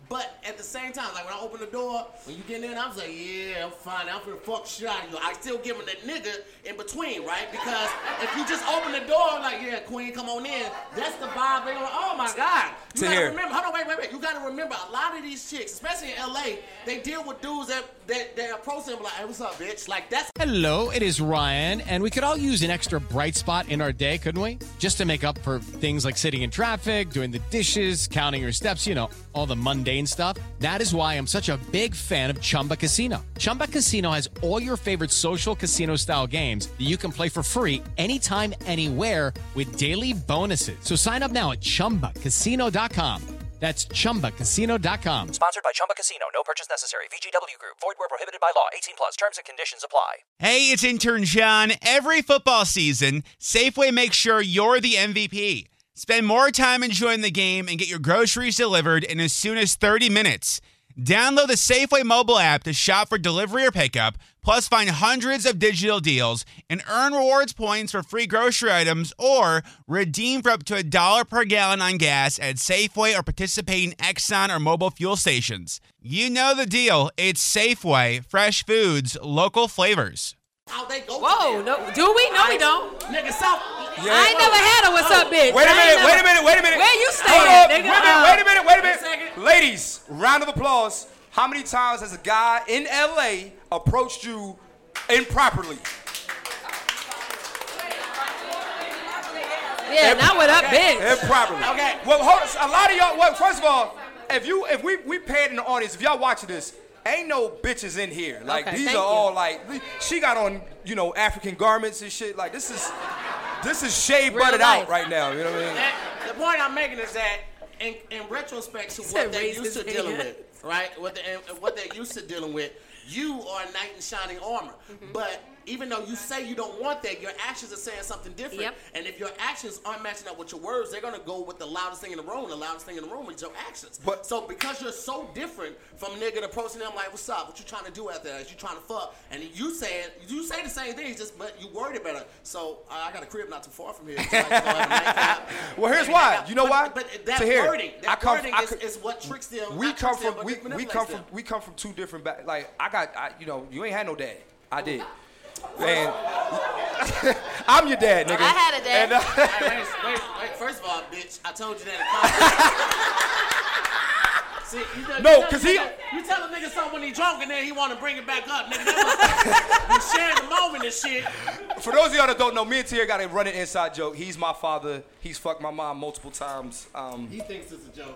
But at the same time, like when I open the door, when you get in, I'm like, yeah, I'm fine. I'm finna fuck shit out of you. I still give him that nigga in between, right? Because if you just open the door, I'm like, yeah, queen, come on in. That's the vibe. They're like, oh my God. You To gotta hear. remember, hold on, wait, wait, wait. You gotta remember, a lot of these chicks, especially in L A, they deal with dudes that, that, that approach them like, hey, what's up, bitch? Like, that's. Hello, it is Ryan, and we could all use an extra bright spot in our day, couldn't we? Just to make up for things like sitting in traffic, doing the dishes, counting your steps, you know, all the mundane stuff. That is why I'm such a big fan of Chumba Casino. Chumba Casino has all your favorite social casino-style games that you can play for free anytime, anywhere with daily bonuses. So sign up now at chumba casino dot com. That's chumba casino dot com. Sponsored by Chumba Casino. No purchase necessary. V G W Group. Void where prohibited by law. eighteen plus. Terms and conditions apply. Hey, it's intern John. Every football season, Safeway makes sure you're the M V P. Spend more time enjoying the game and get your groceries delivered in as soon as thirty minutes. Download the Safeway mobile app to shop for delivery or pickup, plus find hundreds of digital deals and earn rewards points for free grocery items or redeem for up to a dollar per gallon on gas at Safeway or participating Exxon or mobile fuel stations. You know the deal. It's Safeway. Fresh foods, local flavors. How they go. Whoa, no, do we? No, we don't. Nigga, South. Yeah. I ain't never had a what's up, bitch. Wait a I minute, ain't wait a never- minute, wait a minute. Where you stay Hold at, up, nigga? Wait a minute, Uh, wait a minute, wait a Wait a minute. second. Ladies, round of applause. How many times has a guy in L A approached you improperly? Yeah, not what up, bitch. Improperly. Okay. Well, hold on. A lot of y'all. Well, first of all, if you, if we, we paid in the audience, if y'all watching this, ain't no bitches in here. Like Okay, these thank are you. all like. She got on, you know, African garments and shit. Like this is, this is shea Real butted life. out right now. You know what I mean? And the point I'm making is that in, in retrospect to Said what they're raise used to his dealing hand. with, right? What, the, and what they're used to dealing with, you are a knight in shining armor. Mm-hmm. But even though you say you don't want that, your actions are saying something different. Yep. And if your actions aren't matching up with your words, they're gonna go with the loudest thing in the room. The loudest thing in the room is your actions. But- so because you're so different from a nigga approaching them like, "What's up? What you trying to do after that? You trying to fuck?" And you saying you say the same things, just but you worded better. So uh, I got a crib not too far from here. So I can go have a nightcap. Well, here's Maybe why. hang out. You know But- why? But that To hear. wording, that I come- wording I is, could- is what tricks them. We not come tricks them, from but we, it we manipulates come from them. we come from two different back. Like I got I, you know you ain't had no dad. I did. And I'm your dad, nigga. I had a dad. And, uh, Wait, wait, wait, wait. First of all, bitch, I told you that. See, you tell- No, you tell 'cause a he- nigga- You tell a nigga something when he drunk and then he want to bring it back up, nigga. That was, you sharing the moment and shit. for those of y'all that don't know, me and Tia got a running inside joke. He's my father. He's fucked my mom multiple times. Um, He thinks it's a joke.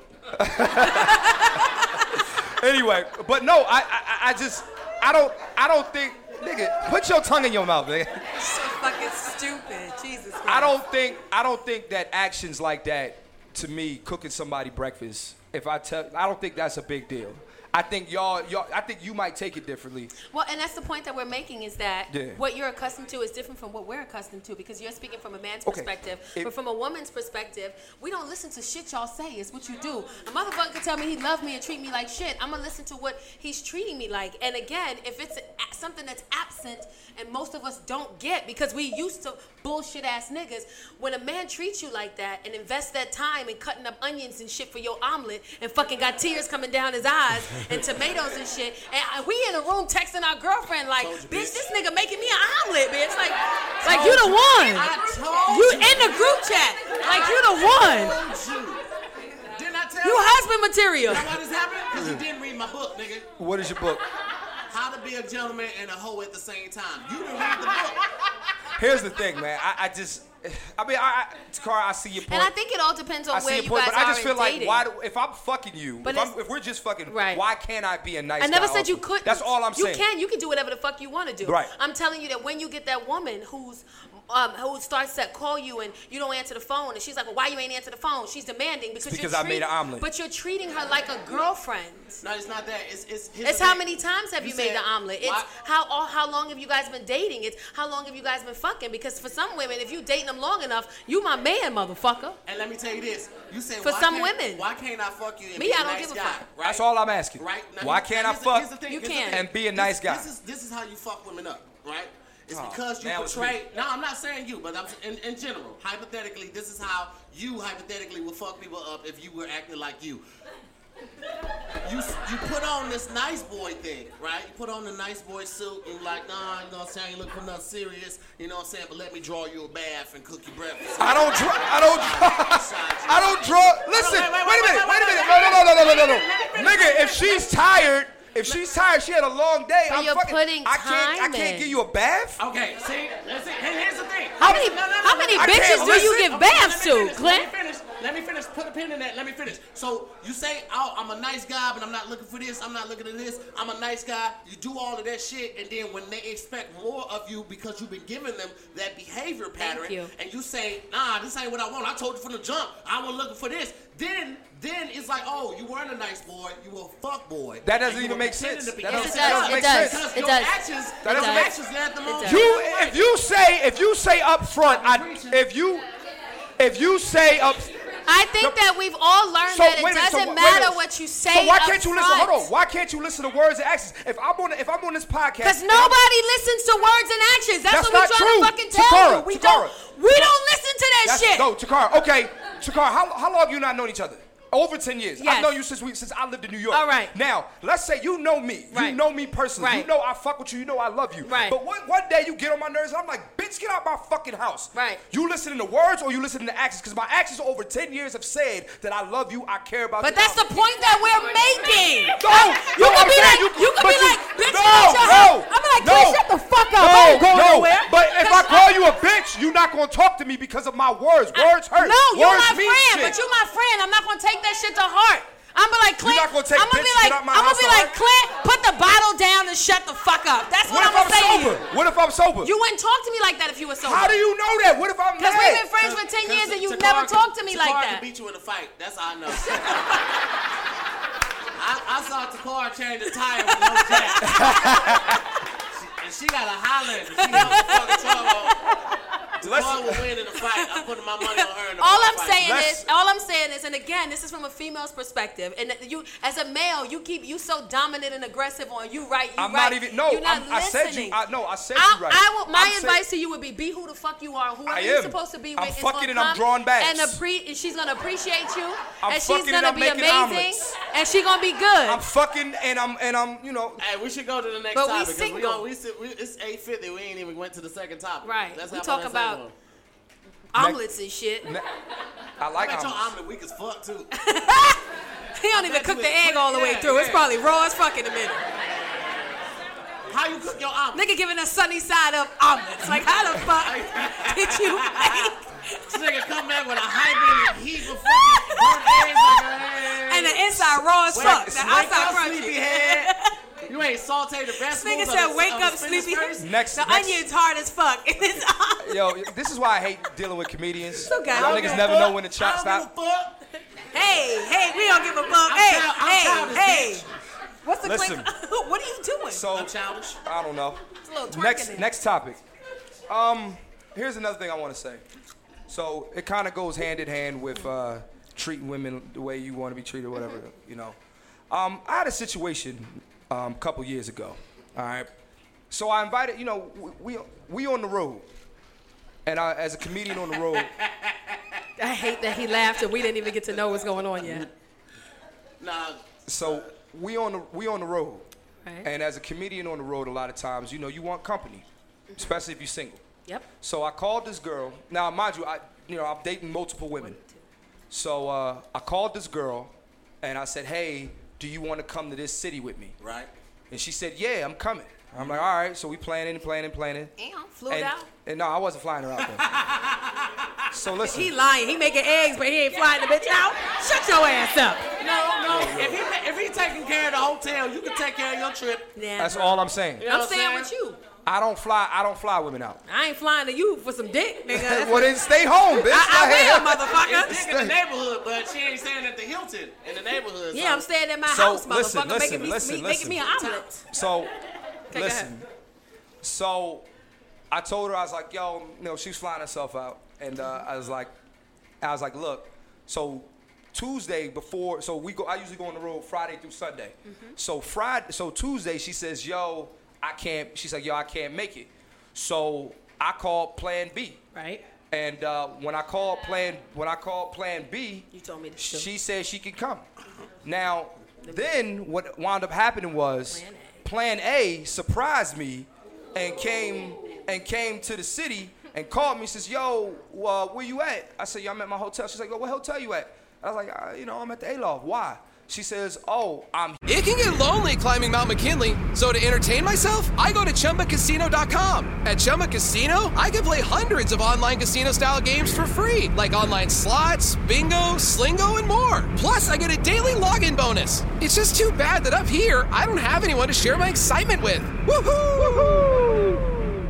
anyway, but no, I, I I just I don't I don't think nigga put your tongue in your mouth, nigga. So fucking stupid. Jesus Christ. I don't think I don't think that actions like that, to me, cooking somebody breakfast. If I tell, I don't think that's a big deal. I think y'all, y'all, I think you might take it differently. Well, and that's the point that we're making is that Yeah. what you're accustomed to is different from what we're accustomed to because you're speaking from a man's Okay. perspective. If- but from a woman's perspective, we don't listen to shit y'all say. It's what you do. A motherfucker can tell me he loves me and treat me like shit. I'm going to listen to what he's treating me like. And again, if it's a- something that's absent and most of us don't get because we used to bullshit ass niggas, when a man treats you like that and invests that time in cutting up onions and shit for your omelet and fucking got tears coming down his eyes and tomatoes and shit, and I- we in a room texting our girlfriend like, Told you, bitch, bitch. this nigga making me an omelet, bitch. Like, like you the one. I told You you. in the group chat. Like you the one. Told you. Didn't I tell You you? husband material. You know why this happened? Because you didn't read my book, nigga. What is your book? How to be a gentleman and a hoe at the same time. You didn't read the book. Here's the thing, man. I, I just, I mean, I, I, Takara, I see your point. And I think it all depends on I see where your you point, guys but I are just feel in like, dating. why? Do, if I'm fucking you, But if, I'm, it's- if we're just fucking, Right. why can't I be a nice I never guy said you also? couldn't. That's all I'm saying. You can. You can do whatever the fuck you want to do. Right. I'm telling you that when you get that woman who's um, who starts to call you and you don't answer the phone and she's like, well, why you ain't answer the phone? She's demanding because, because you're I made an omelet. But you're treating her like a girlfriend. No, it's not that. It's it's. here's It's the how thing. many times have you, You made said, the omelet? It's why- how all, how long have you guys been dating? It's how long have you guys been fucking? Because for some women, if you dating them long enough, you my man, motherfucker. And let me tell you this. You say For why some can't- women. Why can't I fuck you and Me, be a I don't nice give a guy? fuck. Right? That's all I'm asking. Right? Now, Why here's- can't now, I here's the- fuck here's the thing, You here's the can. thing. and be a This- nice guy? This is this is how you fuck women up, right? It's Oh, because you now it's portray. No, I'm not saying you, but I'm in, in general. Hypothetically, this is how you hypothetically would fuck people up if you were acting like you. You you put on this nice boy thing, right? You put on the nice boy suit and you're like, nah, you know what I'm saying? You look for nothing serious, you know what I'm saying? But let me draw you a bath and cook you breakfast. I don't draw. I don't draw. I don't draw. Listen, wait, wait, wait a minute. Wait a minute. No, no, no, no, no, no, no. Nigga, if she's tired, if she's tired, she had a long day. But I'm you're fucking. putting I can't. I time can't in. give you a bath. Okay, see, let's see. Hey, here's the thing. How many No, no, no, how no, many no. I bitches can't do you listen. give Okay, baths let me to, finish, Clint? Let me finish. Let me finish. Put a pin in that. Let me finish. So you say, oh, I'm a nice guy, but I'm not looking for this. I'm not looking at this. I'm a nice guy. You do all of that shit, and then when they expect more of you because you've been giving them that behavior pattern, you. and you say, nah, this ain't what I want. I told you from the jump. I wasn't looking for this. Then, then it's like, oh, you weren't a nice boy. You were a fuck boy. That doesn't And you even were make pretending sense. to be- That Yes, doesn't- it that does. doesn't make sense. It does. Because It your does. actions, That your doesn't make- actions let them on. You, if you say, if you say up front, I, if you, if you say up. I think that we've all learned So, that it wait a minute, so doesn't wait a minute. matter what you say. So why up can't you listen? front. Hold on. Why can't you listen to words and actions? If I'm on, if I'm on this podcast, Because and I'm- nobody listens to words and actions. That's, That's what we're not trying true. to fucking tell Takara, you. We Takara. don't. We don't listen to that That's, shit. Go, Takara. Okay, Takara. How how long you not known each other? Over ten years. Yes. I've known you since we since I lived in New York. All right. Now, let's say you know me. You Right. know me personally. Right. You know I fuck with you. You know I love you. Right. But one, one day you get on my nerves and I'm like, bitch, get out my fucking house. Right. You listening to words or you listening to actions? Because my actions over ten years have said that I love you, I care about But you. that's the point that we're making. No, You no, could I'm be saying like, you could but be like, bitch, no, get out your no, house. I'm like, no, bitch, shut the fuck up. No, I ain't going no. nowhere. But if I call you a bitch, you're not gonna talk to me because of my words. Words hurt. No, you're words my mean friend, shit. but you're my friend. I'm not gonna take that shit to heart. I'm gonna be like, Clint. not gonna take I'm gonna bitch, be like, get out my I'm gonna house be to like, Clint, put the bottle down and shut the fuck up. That's what, What I'm if gonna I'm say sober? to you. What if I'm sober? You wouldn't talk to me like that if you were sober. How do you know that? What if I'm mad? Because we've been friends for ten years and you've never talked to me like Takara that. can beat you in a fight. That's how I know. I, I saw Takara change the tire with no jack. she, and she got a Highlander. She got the fucking trouble. Takara will win in a fight. I'm putting my money on her in a All I'm fight. saying Let's- is, all I'm saying is, and again, this is from a female's perspective. And that you, as a male, you keep you so dominant and aggressive on you right, you I'm right. not even. No, you're not I'm, I said listening. you. I, no, I said I, you right. I will, my I'm saying- advice to you would be: be who the fuck you are. Whoever I you're am. supposed to be I'm with is fucking gonna and I'm come drawing bags. And, appre- and she's gonna appreciate you. I'm and she's fucking and gonna I'm be making amazing. omelets. And she's gonna be good. I'm fucking and I'm and I'm. You know. Hey, we should go to the next But we topic. 'cause We single. on, we, sit- we, it's eight fifty. We ain't even went to the second topic. Right. Let's We have talk our next about- one. Omelets and shit. Ne- I like I bet your omelets. omelet weak as fuck too. He don't even bet cook you the it's egg all the way yeah, through. It's yeah. probably raw as fuck in a minute. How you cook your omelet? Nigga giving us sunny side up omelets. Like, how the fuck did you make? This nigga come back with a high heat of fucking burnt eggs like a And the inside raw as Wake- fuck. The wake outside up, sleepy crunchy. head. You ain't sauteed the vegetables. Nigga of said, the- wake of the up, spinach sleepy. first? Next, The next. onion's hard as fuck. And it's omelets. Yo, this is why I hate dealing with comedians. okay. Y'all Okay. niggas never know when to chop I stop. don't give a fuck. Hey, hey, we don't give a fuck. I'm Hey, child- I'm hey, childish, hey. bitch. What's the Listen. quick? What are you doing? So I'm childish. I don't know. It's a little twerking Next, in. next topic. Um, here's another thing I want to say. So it kind of goes hand in hand with uh, treating women the way you want to be treated, whatever. You know. Um, I had a situation um, a couple years ago. All right. So I invited. You know, we we, we on the road, and I, as a comedian on the road. I hate that he laughed and we didn't even get to know what's going on yet. Nah. So we on the we on the road, Right. and as a comedian on the road, a lot of times, you know, you want company, especially if you're single. Yep. So I called this girl. Now, mind you, I you know I'm dating multiple women. So uh, I called this girl, and I said, "Hey, do you want to come to this city with me?" Right. And she said, "Yeah, I'm coming." I'm like, "All right." So we planning, planning, planning. Damn, flew And, out. and no, I wasn't flying her out there. So listen. He lying. He making eggs, but he ain't flying the bitch out. Shut your ass up. No, no. If he if he taking care of the hotel, you can take care of your trip. Yeah. That's all I'm saying. You know I'm what saying with you. I don't fly. I don't fly women out. I ain't flying to you for some dick, nigga. Well, then stay home, bitch. I, I will, It's motherfucker. dick in the neighborhood, but she ain't staying at the Hilton in the neighborhood. Yeah, I'm staying at my So, house, motherfucker, listen, listen, making me, listen, me, listen. making me an omelet. So, Okay, go listen. ahead. So, I told her I was like, yo, you know, she was flying herself out, and uh, I was like, I was like, look, so Tuesday before, so we go. I usually go on the road Friday through Sunday. Mm-hmm. So Friday, so Tuesday, she says, yo, I can't. She's like, yo, I can't make it. So I called Plan B. Right. And uh, when I called Plan, when I called Plan B, You told me this. she said she could come. Now, then what wound up happening was Plan A surprised me and came and came to the city and called me. Says, "Yo, uh, where you at?" I said, "Yo, I'm at my hotel." She's like, "Well, what hotel you at?" I was like, uh, "You know, I'm at the Aloft." Why? She says, "Oh, I'm." It can get lonely climbing Mount McKinley, so to entertain myself, I go to Chumba Casino dot com. At Chumba Casino, I can play hundreds of online casino-style games for free, like online slots, bingo, Slingo, and more. Plus, I get a daily login bonus. It's just too bad that up here, I don't have anyone to share my excitement with. Woohoo! Woohoo!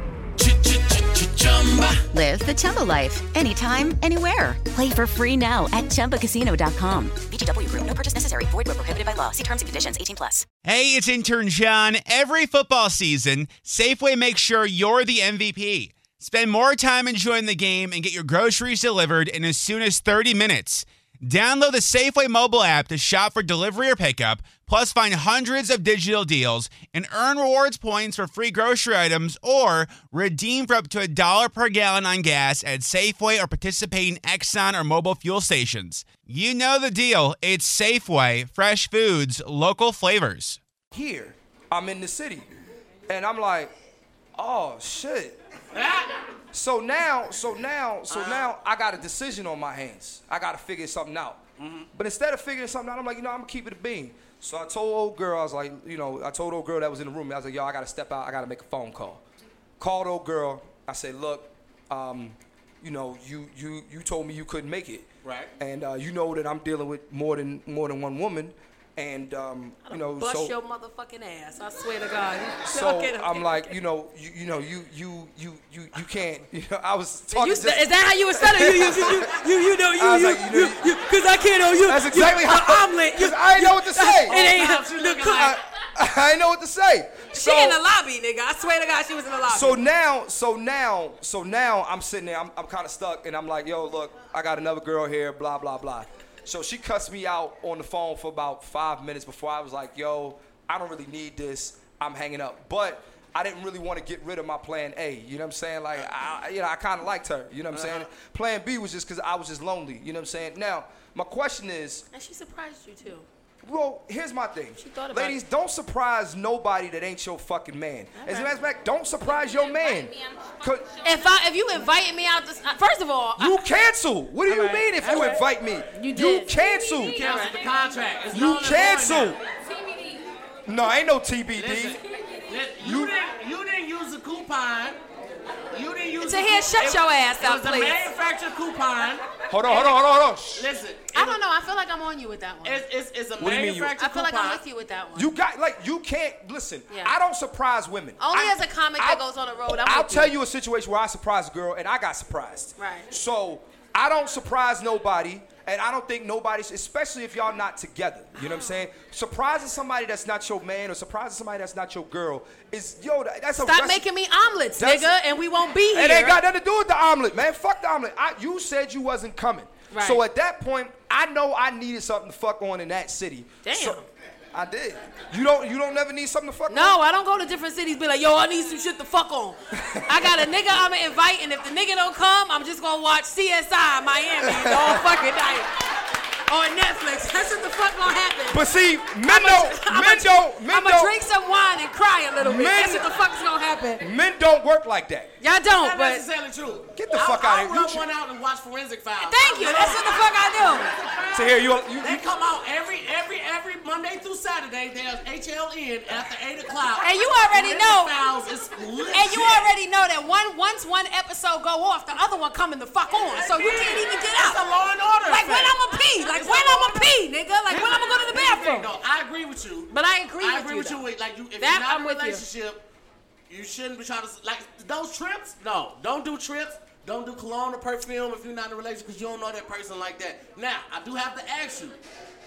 Live the Chumba life. Anytime, anywhere. Play for free now at Chumba Casino dot com. V G W Group. No purchase necessary. Void where prohibited by law. See terms and conditions. eighteen plus. Hey, it's intern John. Every football season, Safeway makes sure you're the M V P. Spend more time enjoying the game and get your groceries delivered in as soon as thirty minutes. Download the Safeway mobile app to shop for delivery or pickup, plus find hundreds of digital deals and earn rewards points for free grocery items or redeem for up to a dollar per gallon on gas at Safeway or participating Exxon or mobile fuel stations. You know the deal. It's Safeway, fresh foods, local flavors. Here, I'm in the city, and I'm like, oh shit. So now, so now, so uh-huh. now I got a decision on my hands. I got to figure something out. Mm-hmm. But instead of figuring something out, I'm like, you know, I'm going to keep it a bean. So I told old girl, I was like, you know, I told old girl that was in the room, I was like, yo, I got to step out. I got to make a phone call. Called old girl. I said, look, um, you know, you you you told me you couldn't make it. Right. And uh, you know that I'm dealing with more than more than one woman. And, um, you know, bust so... your motherfucking ass, I swear to God. So I'm like, you know, you, you know, you, you, you, you, you can't, you know, I was talking you, just... Is that how you were stuttering? You, you, you, you, you know, you, I was you, like, you know, you, because I can't know you. That's exactly you, how... The omelet. Because I didn't know what to say. It ain't... Look, I, I didn't know what to say. So, she in the lobby, nigga. I swear to God, she was in the lobby. So now, so now, so now I'm sitting there, I'm, I'm kind of stuck, and I'm like, yo, look, I got another girl here, blah, blah, blah. So she cuts me out on the phone for about five minutes before I was like, yo, I don't really need this. I'm hanging up. But I didn't really want to get rid of my plan A. You know what I'm saying? Like, I, you know, I kind of liked her. You know what I'm uh-huh. saying? Plan B was just because I was just lonely. You know what I'm saying? Now, my question is. And she surprised you, too. Well, here's my thing. She thought about Ladies, it. don't surprise nobody that ain't your fucking man. As a matter of fact, don't surprise your man. If I, if you invited me out, this, first of all, you I, cancel. What do you right. mean if All you right. invite me? You You did. cancel. You canceled the contract. It's You null and void cancel. now. No, ain't no T B D. Listen, li- you didn't you didn't use the coupon. You didn't use To the here, coup- shut it- your ass it up, was a please. manufactured coupon. Hold on, hold on, hold on, hold on. Shh. Listen, I don't know. I feel like I'm on you with that one. it's, it's, it's a What do you mean you- manufactured I feel like coupon. I'm with you with that one. You got like you can't listen. Yeah. I don't surprise women. Only I- as a comic that goes on the road, I'm I'll with tell you. you a situation where I surprised a girl and I got surprised. Right. So I don't surprise nobody, and I don't think nobody's, especially if y'all not together. You know what I'm saying? Surprising somebody that's not your man or surprising somebody that's not your girl is yo. that- That's a Stop recipe- making me omelets, That's- nigga, and we won't be here. It ain't got nothing to do with the omelet, man. Fuck the omelet. I, you said you wasn't coming. Right. So at that point, I know I needed something to fuck on in that city. Damn. So, I did. You don't. You don't never need something to fuck on. No, I don't go to different cities. Be like, yo, I need some shit to fuck on. I got a nigga I'ma invite, and if the nigga don't come, I'm just gonna watch C S I Miami the whole fucking night on Netflix. That's what the fuck gonna happen. But see, men don't. Men don't. Men I'ma don't. drink some wine and cry a little bit. Men- That's what the fuck's gonna happen. Men don't work like that. Y'all don't, Not but necessarily true. Get the I'll, fuck out I'll of here. You rub should- one out and watch Forensic Files. thank you. That's what the fuck I do. So here you. you, They you come out every every every Monday through Saturday. There's H L N after eight o'clock. And you already Forensic know. Files is lit And you shit. already know that one once one episode go off, the other one coming the fuck on. So you can't even get It's a out. Law and Order. Like when effect. I'ma pee. Like It's when a Law I'ma and pee, nigga. Like when I'ma go to the bathroom. No, I agree with you. But I agree I with agree you. with you. though. With, like you, if That you're not I'm in a with you. relationship, you. shouldn't be trying to like those trips. No, don't do trips. Don't do cologne or perfume if you're not in a relationship because you don't know that person like that. Now, I do have to ask you: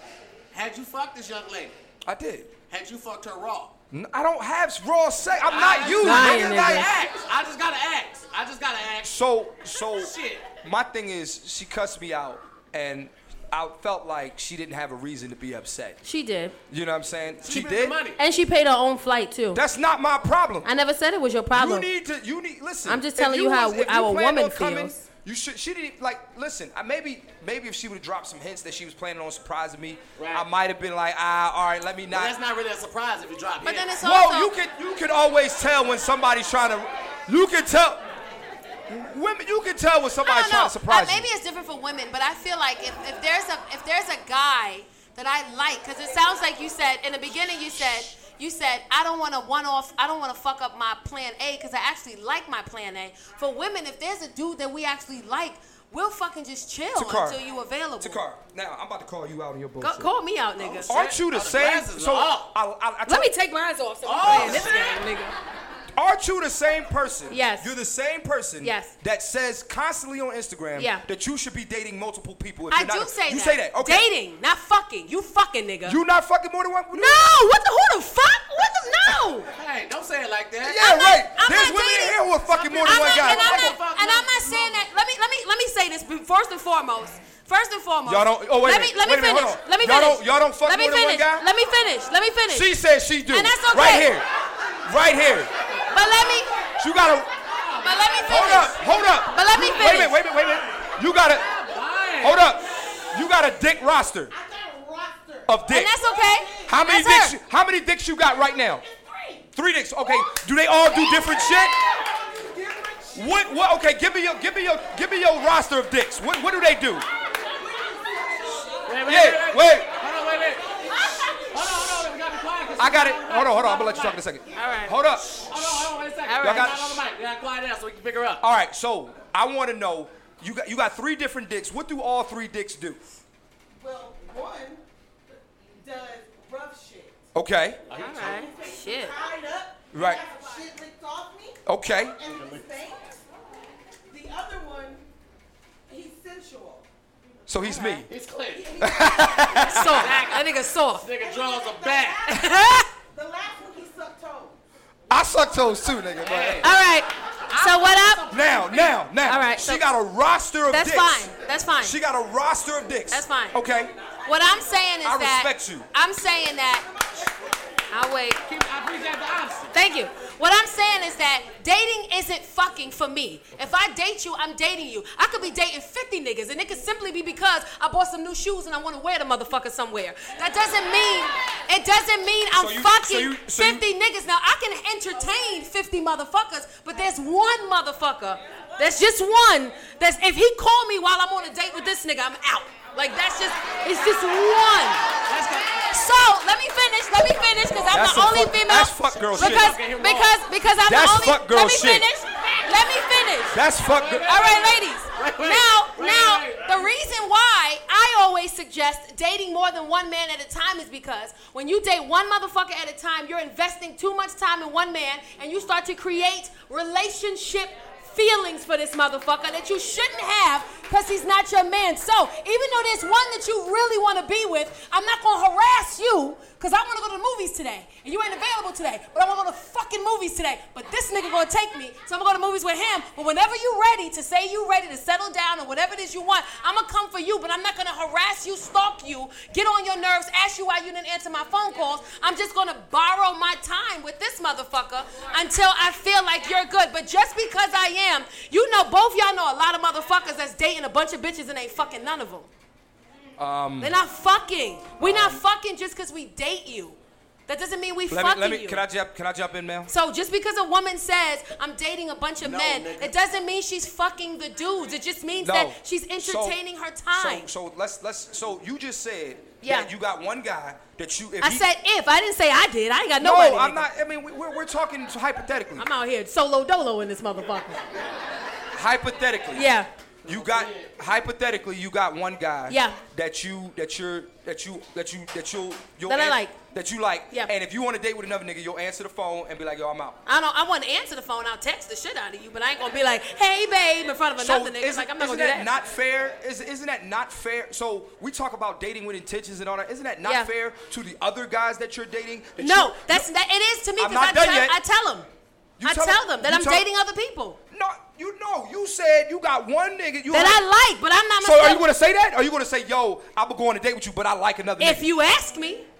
had you fucked this young lady? I did. Had you fucked her raw? N- I don't have raw sex. I'm I not just- you, lying, nigga. nigga. Like, Ask. I just gotta ask. I just gotta ask. So, so Shit. my thing is, she cussed me out, and I felt like she didn't have a reason to be upset. She did. You know what I'm saying? She, spent did. the money. And she paid her own flight too. That's not my problem. I never said it was your problem. You need to. You need. Listen. I'm just if telling you how was- if our you plan woman on coming, feels. You should. She didn't like. Listen, I, maybe maybe if she would have dropped some hints that she was planning on surprising me, Right. I might have been like, ah, all right, let me not. But that's not really a surprise if you drop But hints. then it's Whoa, also. you can you can always tell when somebody's trying to. You can tell. Women, you can tell when I somebody's don't trying know. to surprise Uh, maybe you. it's different for women, but I feel like if, if there's a if there's a guy that I like, because it sounds like you said in the beginning, you said you said I don't want to one off, I don't want to fuck up my plan A because I actually like my plan A. For women, if there's a dude that we actually like, we'll fucking just chill Takar. until you available. Takar, now I'm about to call you out on your Go, bullshit. call me out, nigga. Aren't you the Oh, the same? glasses So are off. I, I, I Let me take my eyes off so we Oh, can play this shit. game, nigga. Aren't you the same person? Yes. You're the same person Yes. that says constantly on Instagram Yeah. that you should be dating multiple people. If I you're not do a- say you that. say that. Okay. Dating, not fucking. You fucking, nigga. You not fucking more than one? No, what the, who the fuck? What the, no. Hey, don't say it like that. Yeah, I'm not- right. I'm There's not women in dating- here who are fucking more than I'm one not, guy. and I'm What the not, fuck, and no? I'm not saying that. Let me, let me, let me say this first and foremost. First and foremost. Y'all don't- oh, wait a let me, minute, let me wait a minute, finish. hold on. Let me Y'all finish. don't- y'all don't fuck let me more than one finish. guy? Let me finish. Let me finish. She says she do. And that's okay. Right here. Right here. But let me. You gotta But let me finish. hold up. Hold up. But let me You- finish. Wait a minute. Wait a minute. Wait a minute. You gotta hold up. You got a dick roster of dicks. And that's okay. How many That's dicks? her. How many dicks you got right now? Three dicks. Okay. Do they all do different shit? What? What? Okay. Give me your. Give me your. Give me your roster of dicks. What? What do they do? Wait, wait, Yeah. wait. Wait. Hold on, wait, wait. Hold on, hold on. We got to be quiet. 'cause I got it. she's not Hold on. Hold on. I'm on gonna let you the talk in a second. All right. Hold up. mic. Hold on, hold on, wait a second. All Y'all right. got on the mic. We got to quiet down so we can pick her up. All right. So I want to know. You got. You got three different dicks. What do all three dicks do? Well, one does rough shit. Okay. All right. Shit. Tied up. Right. Have shit licked off me. Okay. And he thinks. The other one, he's sensual. So he's me. He's clean. Soft. That nigga soft. Nigga draws a back. The last one, he sucked toes. I suck toes too, nigga. Man. All right. So what up? Now, now, now. All right, She so- got a roster of That's dicks. fine. That's fine. She got a roster of dicks. That's fine. Okay. What I'm saying is I that respect you. I'm saying that I'll wait. I appreciate the honesty. Thank you. What I'm saying is that dating isn't fucking for me. If I date you, I'm dating you. I could be dating fifty niggas, and it could simply be because I bought some new shoes and I want to wear the motherfucker somewhere. That doesn't mean it doesn't mean I'm So you- fucking so you- so you- fifty niggas. Now I can entertain fifty motherfuckers, but there's one motherfucker. There's just one. That's if he call me while I'm on a date with this nigga, I'm out. Like that's just it's just one. So let me finish. Let me finish because I'm That's the some only fuck- female. that's fuck girl shit. because, Okay, because because I'm That's the only. fuck girl let me shit. finish. Let me finish. That's fuck girl. All right, ladies. Wait, wait, now, wait, now, wait. the reason why I always suggest dating more than one man at a time is because when you date one motherfucker at a time, you're investing too much time in one man, and you start to create relationship feelings for this motherfucker that you shouldn't have because he's not your man. So even though there's one that you really want to be with, I'm not going to harass you because I want to go to the movies today and you ain't available today, but I want to go to fucking movies today. But this nigga going to take me, so I'm going to go to movies with him. But whenever you ready to say you ready to settle down or whatever it is you want, I'm going to come for you, but I'm not going to harass you, stalk you, get on your nerves, ask you why you didn't answer my phone calls. I'm just going to borrow my time with this motherfucker until I feel like you're good. But just because I am, you know, both y'all know a lot of motherfuckers that's dating a bunch of bitches and ain't fucking none of them. Um, They're not fucking. We're not fucking just because we date you. That doesn't mean we let fucking me, let me, you. Can I jump? Can I jump in, Mel? So just because a woman says I'm dating a bunch of No, men, nigga. it doesn't mean she's fucking the dudes. It just means No. that she's So- entertaining her time. So, so let's let's. So you just said Yeah. that you got one guy that you. If I he, said if. I didn't say I did. I ain't got no, nobody. I'm nigga. not. I mean, we- we're we're talking hypothetically. I'm out here solo dolo in this motherfucker. Hypothetically. Yeah. You got hypothetically you got one guy. Yeah. That you that you're that you that you that you you'll That I an- like. That you like. Yeah. And if you want to date with another nigga, you'll answer the phone and be like, yo, I'm out. I don't. I want to answer the phone. I'll text the shit out of you, but I ain't gonna be like, "Hey, babe," in front of another nigga. isn't, Like I'm not isn't gonna do that that. not fair? Is, isn't that not fair? So we talk about dating with intentions and all that. Isn't that not Yeah. fair to the other guys that you're dating? that No, you- that's that. It is to me I'm because I not done tell, yet. I tell them. You I tell tell them- them that you I'm tell- dating other people No, you know, you said you got one nigga. You that like- I like, but I'm not. So are myself. you gonna say that? Or are you gonna say, yo, I'm gonna go on a date with you, but I like another If nigga? you ask me,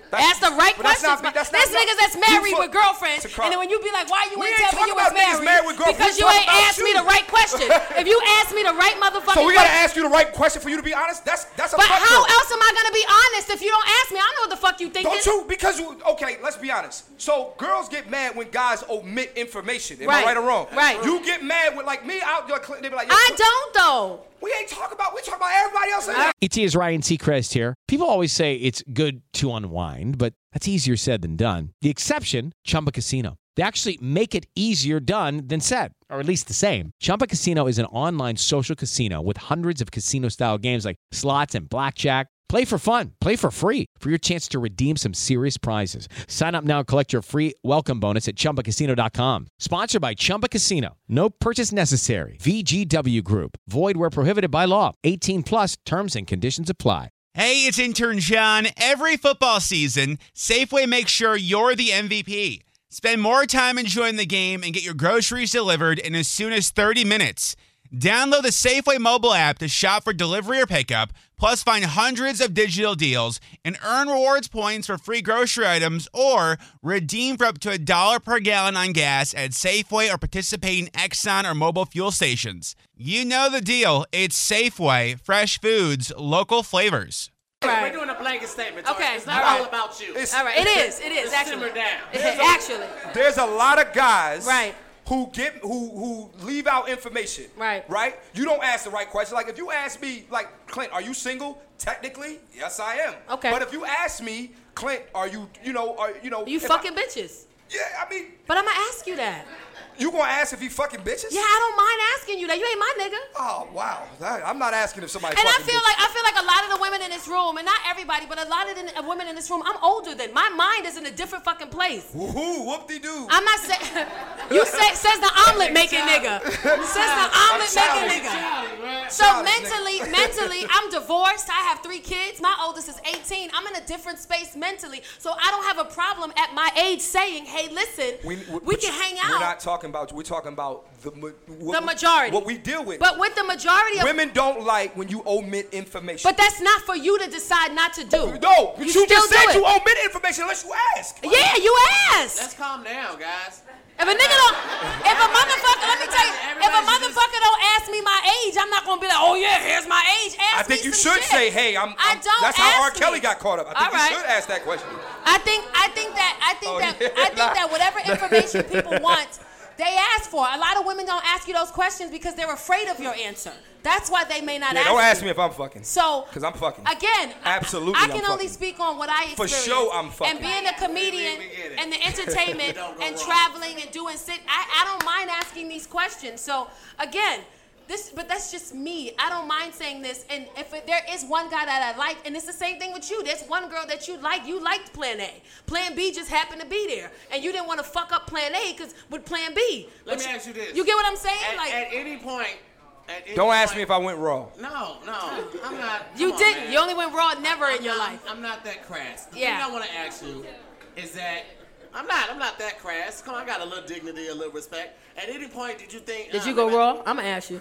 Ask the right But that's questions. not- that's There's not- niggas that's you married fuck- with girlfriends, Takara. and then when you be like, why you We ain't ain't tell me you talking was about niggas married? married with girlfriends. Because We you talking ain't about asked me you. the right question. If you asked me the right motherfucking So we gotta question. ask you the right question for you to be honest. That's that's a But fuck how girl. else am I gonna be honest if you don't ask me? I know what the fuck you thinking. Don't you? Because you. Okay, let's be honest. So girls get mad when guys omit information. Am Right. I right or wrong? Right. You get mad with like me out there. They be like, yo, I don't though. We ain't talking about. We talking about everybody else. In there. E T is Ryan Seacrest here. People always say it's good to unwind, but that's easier said than done. The exception, Chumba Casino. They actually make it easier done than said, or at least the same. Chumba Casino is an online social casino with hundreds of casino-style games like slots and blackjack. Play for fun. Play for free for your chance to redeem some serious prizes. Sign up now and collect your free welcome bonus at Chumba Casino dot com. Sponsored by Chumba Casino. No purchase necessary. V G W Group. Void where prohibited by law. eighteen plus terms and conditions apply. Hey, it's intern John. Every football season, Safeway makes sure you're the M V P. Spend more time enjoying the game and get your groceries delivered in as soon as thirty minutes. Download the Safeway mobile app to shop for delivery or pickup, plus find hundreds of digital deals and earn rewards points for free grocery items or redeem for up to a dollar per gallon on gas at Safeway or participating Exxon or mobile fuel stations. You know the deal. It's Safeway, fresh foods, local flavors. We're doing a blanket statement. Tori. Okay. It's not All right. all about you. It's- All right, it is. It is Just actually. simmer down. It- actually, There's a lot of guys. Right. Who get who who leave out information. Right. Right? You don't ask the right question. Like if you ask me, like, Clint, are you single? Technically, yes I am. Okay. But if you ask me, Clint, are you you know, are you know you if fucking I, bitches. Yeah, I mean, But I'm gonna ask you that. you gonna ask if he fucking bitches? Yeah, I don't mind asking you that. You ain't my nigga. Oh wow. That- I'm not asking if somebody And I fucking feel bitches. like I feel like a lot of the women in this room, and not everybody, but a lot of the women in this room, I'm older than. My mind is in a different fucking place. Woohoo, whoop-de-doo. I'm not saying. You say says the omelet making nigga. Says the omelet making nigga. So mentally, mentally, I'm divorced. I have three kids. My oldest is eighteen. I'm in a different space mentally, so I don't have a problem at my age saying, "Hey, listen, we, we can hang out." We're not talking about. We're talking about the ma- what The we- majority. What we deal with. But with the majority of Women don't like when you omit information. But that's not for you to decide not to do. No, but you, still just said do you it. omit information unless you ask. Yeah, you ask. Let's calm down, guys. If a nigga don't, if a motherfucker, let me tell you, if a motherfucker don't ask me my age, I'm not gonna be like, oh yeah, here's my age. Ask I think me you some should shit. say, hey, I'm. I I'm- don't That's how R. ask Kelly me. got caught up. I think All right. you should ask that question. I think, I think that, I think Oh, that, yeah, I think nah. that whatever information people want, they ask for. A lot of women don't ask you those questions because they're afraid of your answer. That's why they may not Yeah, ask don't ask you. me if I'm fucking. So, Because I'm fucking. Again, Absolutely, I, I I'm can only fucking. speak on what I For experienced. sure I'm fucking. And being a comedian and the entertainment and traveling and doing sit, I, I don't mind asking these questions. So again, this, but that's just me. I don't mind saying this. And if it, there is one guy that I like, and it's the same thing with you. There's one girl that you like. You liked Plan A. Plan B just happened to be there, and you didn't want to fuck up Plan A because with Plan B. Let But me ask you this. You get what I'm saying? At, like at any point. At any Don't ask point- me if I went raw. No, no, I'm not. You come on, didn't. man. You only went raw never in I'm your not- life. I'm not that crass. The Yeah. thing I want to ask you is that I'm not. I'm not that crass. Come on, I got a little dignity, a little respect. At any point, did you think? Did uh, you go maybe- raw? I'm gonna ask you.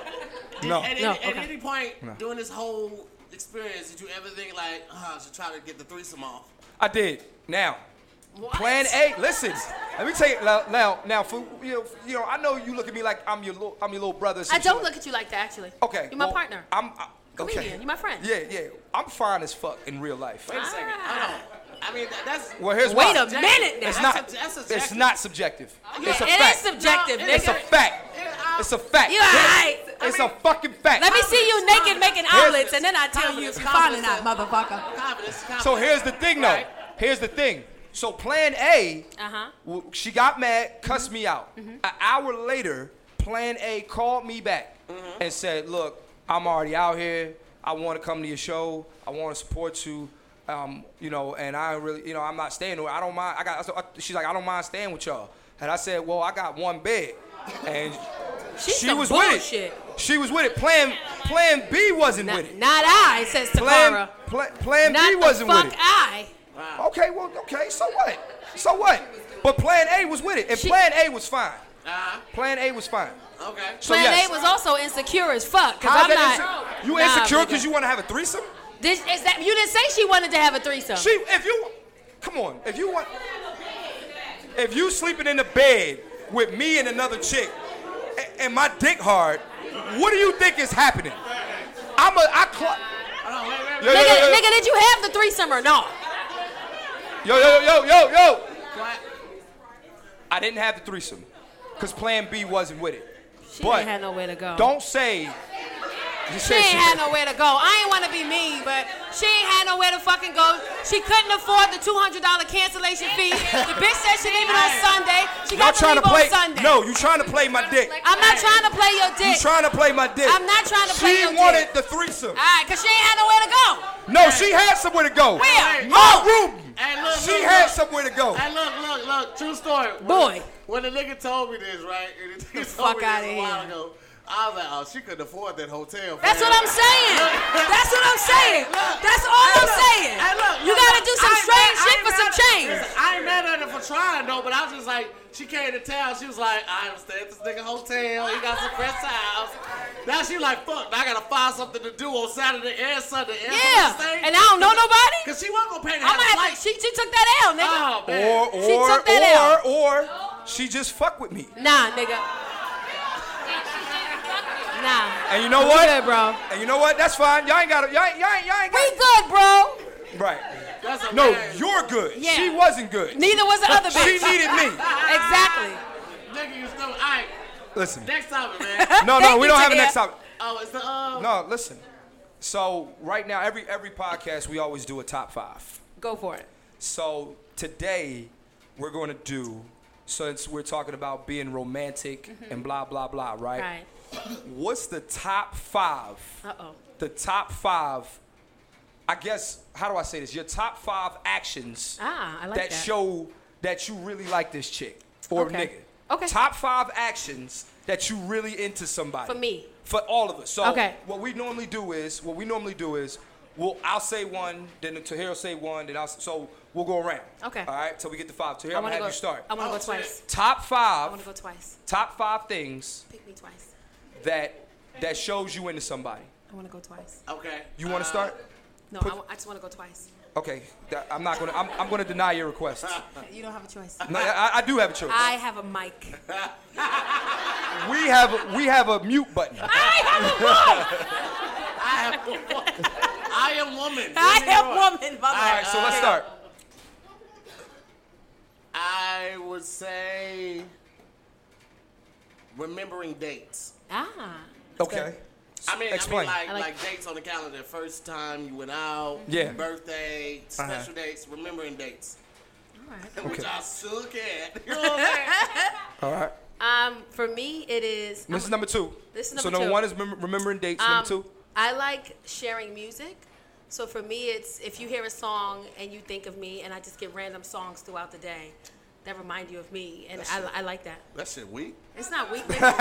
No. At, any, No, at okay. any point No. during this whole experience, did you ever think like, oh, I should try to get the threesome off? I did. Now, Plan A. Listen, let me tell you now. Now, now for you know, you know, I know you look at me like I'm your little, I'm your little brother. or some I don't shit. look at you like that, actually. Okay. You're my well, partner. I'm. I, okay. Comedian. You're my friend. Yeah, yeah. I'm fine as fuck in real life. Wait a second. Ah. Hold on. I mean, that, that's. Well, here's Wait why. a minute now. It's That's not. a- that's it's subjective. not subjective. It's a It is fact. subjective, No, nigga. It's a fact. It's a fact. You alright? It's a fucking fact. Let me see you naked making Here's- omelets, and then I tell you if you're fine or not, motherfucker. Confidence, confidence. So here's the thing, though. Right. Here's the thing. So Plan A, Uh-huh. w- she got mad, cussed me out. An hour later, Plan A called me back and said, "Look, I'm already out here. I want to come to your show. I want to support you. Um, you know, and I really, you know, I'm not staying there. I don't mind. I got." So I, she's like, "I don't mind staying with y'all." And I said, "Well, I got one bed." And She's she some was bullshit. with it. She was with it. Plan Plan B wasn't with it. Not I, says Plan Takara. Plan, plan Not B wasn't the fuck with it. I. Okay, well, okay, so what? So what? But Plan A was with it, and She- Plan A was fine. Uh-huh. Plan A was fine. Okay. So Plan yes. A was also insecure as fuck. Cause How's I'm that not. inse- you Nah, insecure nigga. because you want to have a threesome? This, is that you didn't say she wanted to have a threesome? She, if you, Come on. If you want, if you sleeping in the bed with me and another chick, and, and my dick hard, what do you think is happening? I'm a, I cl- Yo, yo, nigga, yo, yo. nigga, did you have the threesome or no? Yo, yo, yo, yo, yo. I didn't have the threesome because Plan B wasn't with it. She but ain't had nowhere to go. Don't say. She ain't she had nowhere to go. I ain't want to be mean, but she ain't had nowhere to fucking go. She couldn't afford the two hundred dollars cancellation fee. The bitch said she leaving on Sunday. She got to leave to play, on Sunday. No, you trying to play my dick. I'm not trying to play your dick. You trying to play my dick. I'm not trying to play she your dick. She wanted the threesome. All right, because she ain't had nowhere to go. No, she had somewhere to go. Where? My oh. room. Hey, look, she look, had look. somewhere to go. Hey, look, look, look. True story. Boy. When the nigga told me this, right? And the Get the fuck out of here. here. Ago, I was like, oh, she couldn't afford that hotel. That's what I'm saying. That's what I'm saying. That's all I'm saying. Hey, look, you gotta do some strange shit for some change. I ain't mad at her for trying though, but I was just like, she came to town. She was like, I understand this nigga hotel. He got some fresh towels. Now she like, fuck. Now I gotta find something to do on Saturday and Sunday. And yeah, and I don't know nobody. Cause she wasn't gonna pay that. I'm gonna have to, she, she took that L, nigga. Oh, man. Or or she took that or L. or she just fuck with me. Nah, nigga. Nah. And you know what? Good, bro. And you know what? That's fine. Y'all ain't got to. Y'all ain't. Y'all ain't. Y'all ain't we good, bro. Right. That's a no, man. you're good. Yeah. She wasn't good. Neither was the other bitch. She needed me. Exactly. Nigga, you still. All right. Listen. Next topic, man. No, no, we don't have a next topic. Oh, it's the. Uh... No, listen. So right now, every every podcast we always do a top five. Go for it. So today we're going to do. Since we're talking about being romantic mm-hmm. and blah blah blah, right? Right. What's the top five? Uh-oh. The top five, I guess, how do I say this? Your top five actions ah, I like that, that show that you really like this chick or okay. nigga. Okay. Top five actions that you really into somebody. For me. For all of us. So okay. what we normally do is, what we normally do is, we'll, I'll say one, then Tahir will say one, then I'll, so we'll go around. Okay. All right, till we get to five. Tahir, I'm gonna have go, you start. I wanna oh, go twice. Top five. I wanna go twice. Top five things. Pick me twice. That that shows you into somebody. I want to go twice. Okay. You want to uh, start? No, Put, I, w- I just want to go twice. Okay, that, I'm not gonna. I'm, I'm gonna deny your request. You don't have a choice. No, I, I do have a choice. I have a mic. we have a, we have a mute button. I have a mic. I have a I am woman. I am woman. All right, so let's start. I would say remembering dates. Ah. Okay. Good. I mean, Explain. I mean, like, I like, like dates on the calendar. First time you went out. Yeah. Birthday, special Uh-huh. dates, remembering dates. All right. Which Okay. I suck at. You know what I'm saying? All right. Um, for me, it is. This is number two. This is so number number two. one is mem- remembering dates. Um, number two. I like sharing music. So for me, it's if you hear a song and you think of me, and I just get random songs throughout the day that remind you of me, and I, I like that. That shit weak. It's not weak. nigga.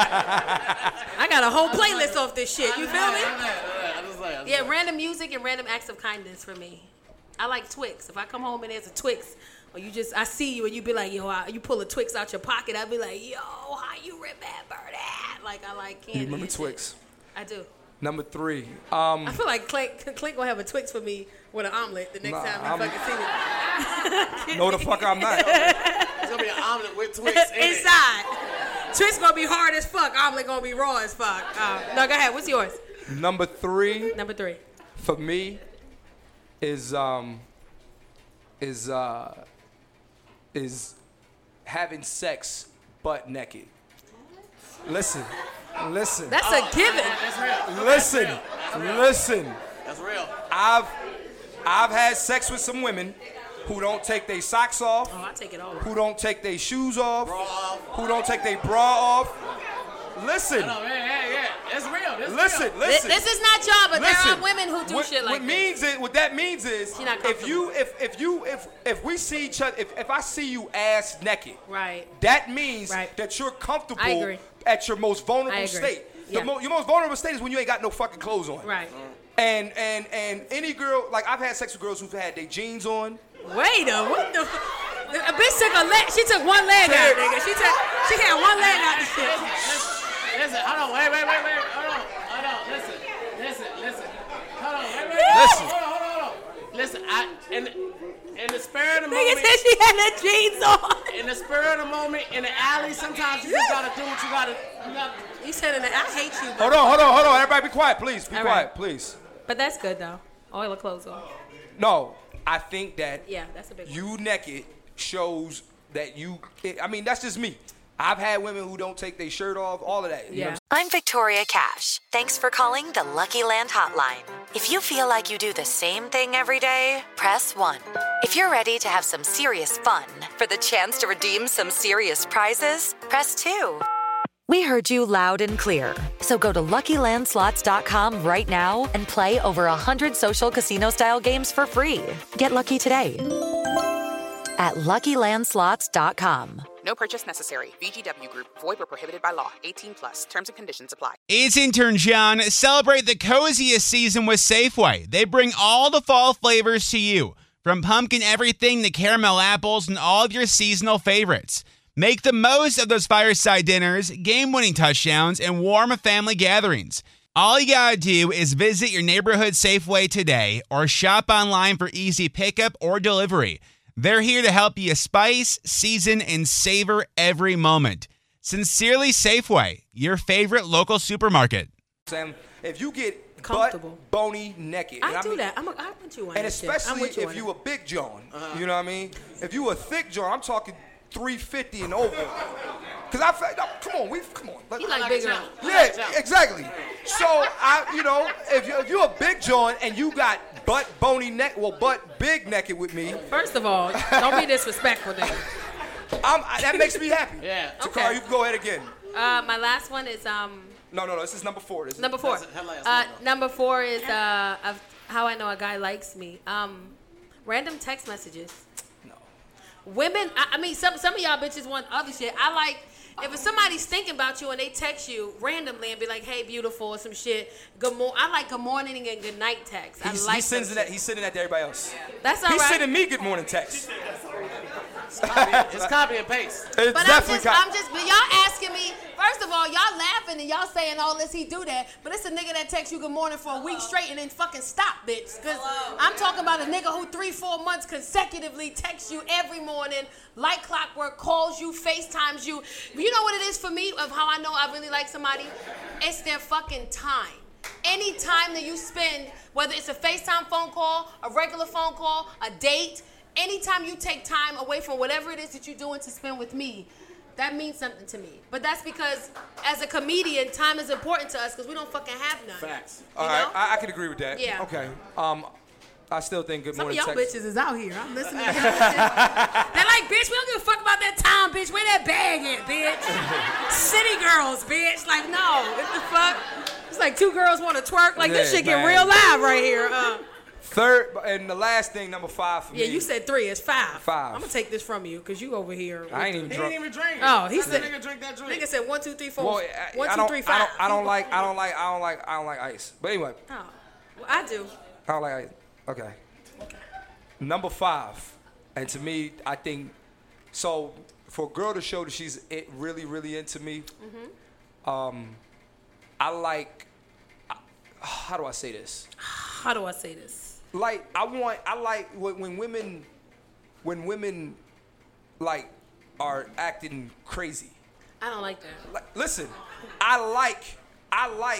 I got a whole playlist off this shit. You feel me? Yeah, random music and random acts of kindness for me. I like Twix. If I come home and there's a Twix, or you just I see you and you be like, yo, I, you pull a Twix out your pocket, I'd be like, yo, how you remember that? Like I like candy. You remember and Twix? shit. I do. Number three. Um, I feel like Clint, Clint gonna have a Twix for me with an omelet the next Nah, time he I'm- fucking see me. no, the fuck I'm not. It's gonna be an omelet with Twix in it. Inside. Twix gonna be hard as fuck. Omelet gonna be raw as fuck. Uh, no, go ahead. What's yours? Number three. Number three. For me, is um, is uh, is having sex butt naked. Listen, listen. That's a given. That's real. Listen, That's real. listen. That's real. I've I've had sex with some women who don't take their socks off, Oh, I take it all. who don't take their shoes off, Bra off. who don't take their bra off. Listen, No, yeah, yeah, yeah. It's real. It's listen, real. listen. This is not y'all, but Listen, there are women who do what, shit like what this. means is, what that means is, She not if you, if if you, if if we see each other, if, if I see you ass naked, Right. that means Right. that you're comfortable I agree. at your most vulnerable I agree. state. Yeah. The mo- your most vulnerable state is when you ain't got no fucking clothes on. Right. And and and any girl, like I've had sex with girls who've had their jeans on. Wait a what the? A bitch took a leg. She took one leg out, nigga. She took. She had one leg out. This shit. Listen, listen, hold on, wait, wait, wait, wait, hold on, hold on, listen, listen, listen, hold on, wait, wait, Listen. hold on, hold on, hold on. Listen, I in in the spirit of the Nigga moment. said she had her jeans on. In the spirit of the moment, in the alley, sometimes you just gotta do what you gotta. You, gotta, you said in the, I hate you. Hold on, hold on, hold on. Everybody be quiet, please. Be All quiet, right. please. But that's good though. All the clothes on. No, I think that Yeah, that's a big one. you naked shows that you. I mean, that's just me. I've had women who don't take their shirt off, all of that. You know what I'm I'm Victoria Cash. Thanks for calling the Lucky Land Hotline. If you feel like you do the same thing every day, press one. If you're ready to have some serious fun for the chance to redeem some serious prizes, press two. We heard you loud and clear. So go to Lucky Land Slots dot com right now and play over one hundred social casino-style games for free. Get lucky today at Lucky Land Slots dot com. No purchase necessary. V G W Group. Void where prohibited by law. eighteen plus. Terms and conditions apply. It's intern John. Celebrate the coziest season with Safeway. They bring all the fall flavors to you, from pumpkin everything to caramel apples and all of your seasonal favorites. Make the most of those fireside dinners, game-winning touchdowns, and warm family gatherings. All you gotta do is visit your neighborhood Safeway today or shop online for easy pickup or delivery. They're here to help you spice, season, and savor every moment. Sincerely Safeway, your favorite local supermarket. Sam, if you get butt bony naked, I and do mean, that. I'm a, I put you on and that shit. I'm especially with you if on you that. a big John, you know what I mean? If you a thick John, I'm talking three fifty and over. Cause I feel, no, come on, we come on. Let, You like big John. Yeah, exactly. So I, you know, if you if you're a big John and you got butt bony neck, well, butt big naked with me. First of all, don't be disrespectful, nigga. I'm, I, that makes me happy. Yeah. Takara, you can go ahead again. Uh, my last one is um. No, no, no. This is number four. This is Number four. That's it. Uh, number four is uh, of how I know a guy likes me. Um, random text messages. No. Women, I, I mean, some some of y'all bitches want other shit. I like if somebody's thinking about you and they text you randomly and be like, "Hey, beautiful," or some shit. Good morning. I like good morning and good night text. I He's, like he sends them that. shit. He's sending that to everybody else. That's all He's right. sending me good morning text. It's copy, it's copy and paste. It's But I'm definitely just, copy. I'm just, but y'all asking me. First of all, y'all laughing and y'all saying, "Oh, let's he do that?" But it's a nigga that texts you good morning for a week straight and then fucking stop, bitch. Cause I'm talking about a nigga who three, four months consecutively texts you every morning, like clockwork, calls you, FaceTimes you. You know what it is for me of how I know I really like somebody? It's their fucking time. Any time that you spend, whether it's a FaceTime phone call, a regular phone call, a date, anytime you take time away from whatever it is that you're doing to spend with me, that means something to me. But that's because, as a comedian, time is important to us because we don't fucking have none. Facts. All You right, know? I, I can agree with that. Yeah. Okay. Um, I still think good Some of morning y'all text. bitches is out here. I'm listening to y'all. They're like, bitch, we don't give a fuck about that time, bitch. Where that bag at, bitch? City girls, bitch. Like, no. What the fuck? It's like two girls want to twerk. Like, this Yeah, shit get man. real live right here. Uh, Third, and the last thing, number five for yeah, me. you said three. It's five. Five. I'm going to take this from you because you over here. I ain't even He drunk. didn't even drink. Oh, he Let said. that nigga drink that drink. Nigga said one, two, three, four. Well, I, one, I two, don't, three, I five. don't, I don't like, I don't like, I don't like, I don't like ice. But anyway, Oh, well, I do. I don't like ice. Okay. Number five, and to me, I think, so for a girl to show that she's it really, really into me, Mm-hmm. um, I like, how do I say this? How do I say this? Like, I want, I like when, when women, when women, like, are acting crazy. I don't like that. Like, listen, I like, I like,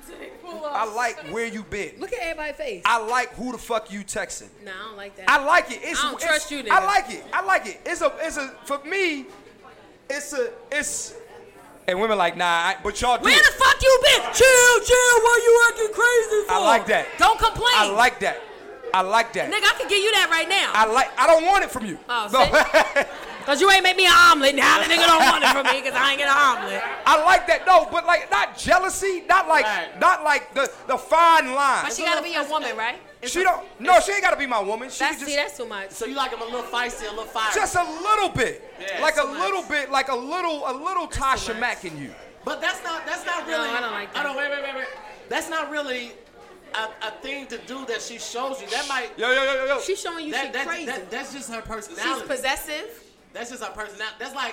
I like where you been. Look at everybody's face. I like who the fuck you texting. No, I don't like that. I like it. It's, I don't it's, trust you, nigga. I like it. I like it. It's a, it's a, for me, it's a, it's, and women like, nah, I, but y'all do Where it. the fuck you been? Chill, chill. What you acting crazy for? I like that. Don't complain. I like that. I like that. Nigga, I can give you that right now. I like, I don't want it from you. Oh, No. see? Cause you ain't make me an omelet. Now the nigga don't want it from me because I ain't get an omelet. I like that. No, but like, not jealousy, not like, Right. not like the, the fine line. But she gotta be your woman, right? She don't, no, she ain't gotta be my woman. She That's can see, just, that's too much. So you like him a little feisty, a little fire. just a little bit. Yeah, like a so much. little bit, like a little, a little Tasha much. Mack in you. But that's not that's not really. I don't like that. I don't wait wait wait wait. That's not really a, a thing to do that she shows you. That might. Yo, yo, yo, yo, yo. She's showing you that, she that, crazy. that- that's just her She's personality. possessive. That's just her personality. That's like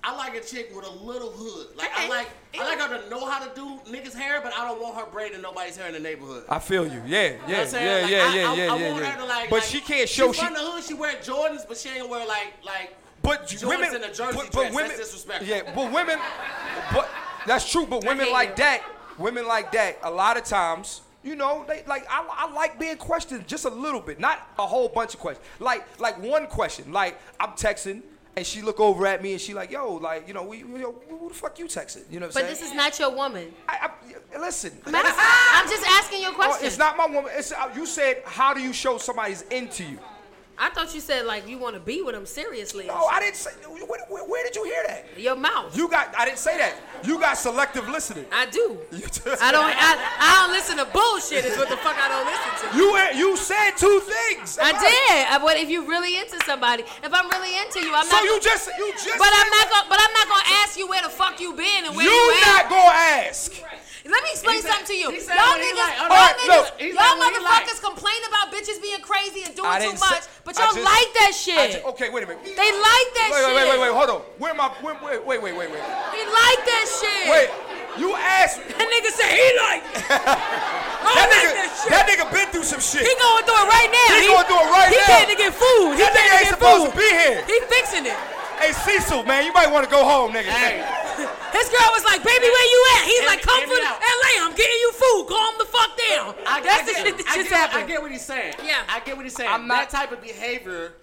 I like a chick with a little hood. Like I like I like her to know how to do niggas' hair, but I don't want her braiding nobody's hair in the neighborhood. I feel you. Yeah, You know yeah, what I'm yeah, saying? yeah, Like, yeah, I, I, yeah, I yeah, want yeah. her to like. But like, she can't show She she. from the hood. She wear Jordans, but she ain't wear like like. But Jordans women, in a jersey but, but dress. women, That's disrespectful. yeah, but women, but that's true. But women hate like you. that, women like that, a lot of times, you know, they like I, I like being questioned just a little bit, not a whole bunch of questions. Like like one question, like I'm texting. And she look over at me and she like, yo, like, you know, we, yo, who the fuck you texting? You know what I'm But saying? this is not your woman. I, I, listen. I'm, asking, I'm just asking you a Oh, question. it's not my woman. It's, uh, you said, how do you show somebody's into you? I thought you said like you want to be with him seriously. No, I didn't say. Where, where, where did you hear that? Your mouth. You got. I didn't say that. You got selective listening. I do. You I don't. I, I don't listen to bullshit. Is what the fuck I don't listen to. You you said two things. I about did. it. I, but if you really into somebody, if I'm really into you, I'm So not. you just you just. But I'm said- not gonna. But I'm not gonna ask you where the fuck you been and where You you, not at. gonna ask. Let me explain He said- something to you. he said Y'all what he niggas, like. y'all, All right, niggas, look. He y'all said what he motherfuckers like. complain about bitches being crazy and doing I too didn't say- much, but I y'all just- like that I shit. ju- okay, wait a minute. They like that Wait, shit. wait, wait, wait, wait. Hold on. Where my? Where, wait, wait, wait, wait, wait. He like that shit. Wait. You asked. That nigga said he like it. I That don't like nigga. that shit. That nigga been through some shit. He going through it right now. He going through it right he now. He came to get food. He That came nigga to ain't get supposed food. to be here. He fixing it. Hey, Cecil, man, you might want to go home, nigga. Hey. His girl was like, baby, where you at? He's Hear like, me- come hear from me out. L A. I'm getting you food. Calm the fuck down. I, That's I the get, shit that I just get, happened. I get what he's saying. Yeah. I get what he's saying. I'm not- that type of behavior.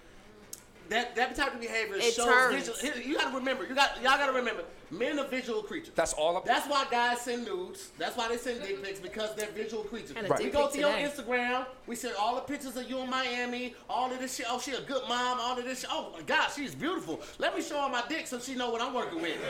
That that type of behavior It shows turns. visual. Here, you gotta remember. You got y'all gotta remember. Men are visual creatures. That's all. I'm, That's why guys send nudes. That's why they send dick pics, because they're visual creatures. Had a Right. We dick go pic to your today. Instagram. We send all the pictures of you in Miami. All of this shit. Oh, she a good mom. All of this shit. Oh my God, she's beautiful. Let me show her my dick so she know what I'm working with.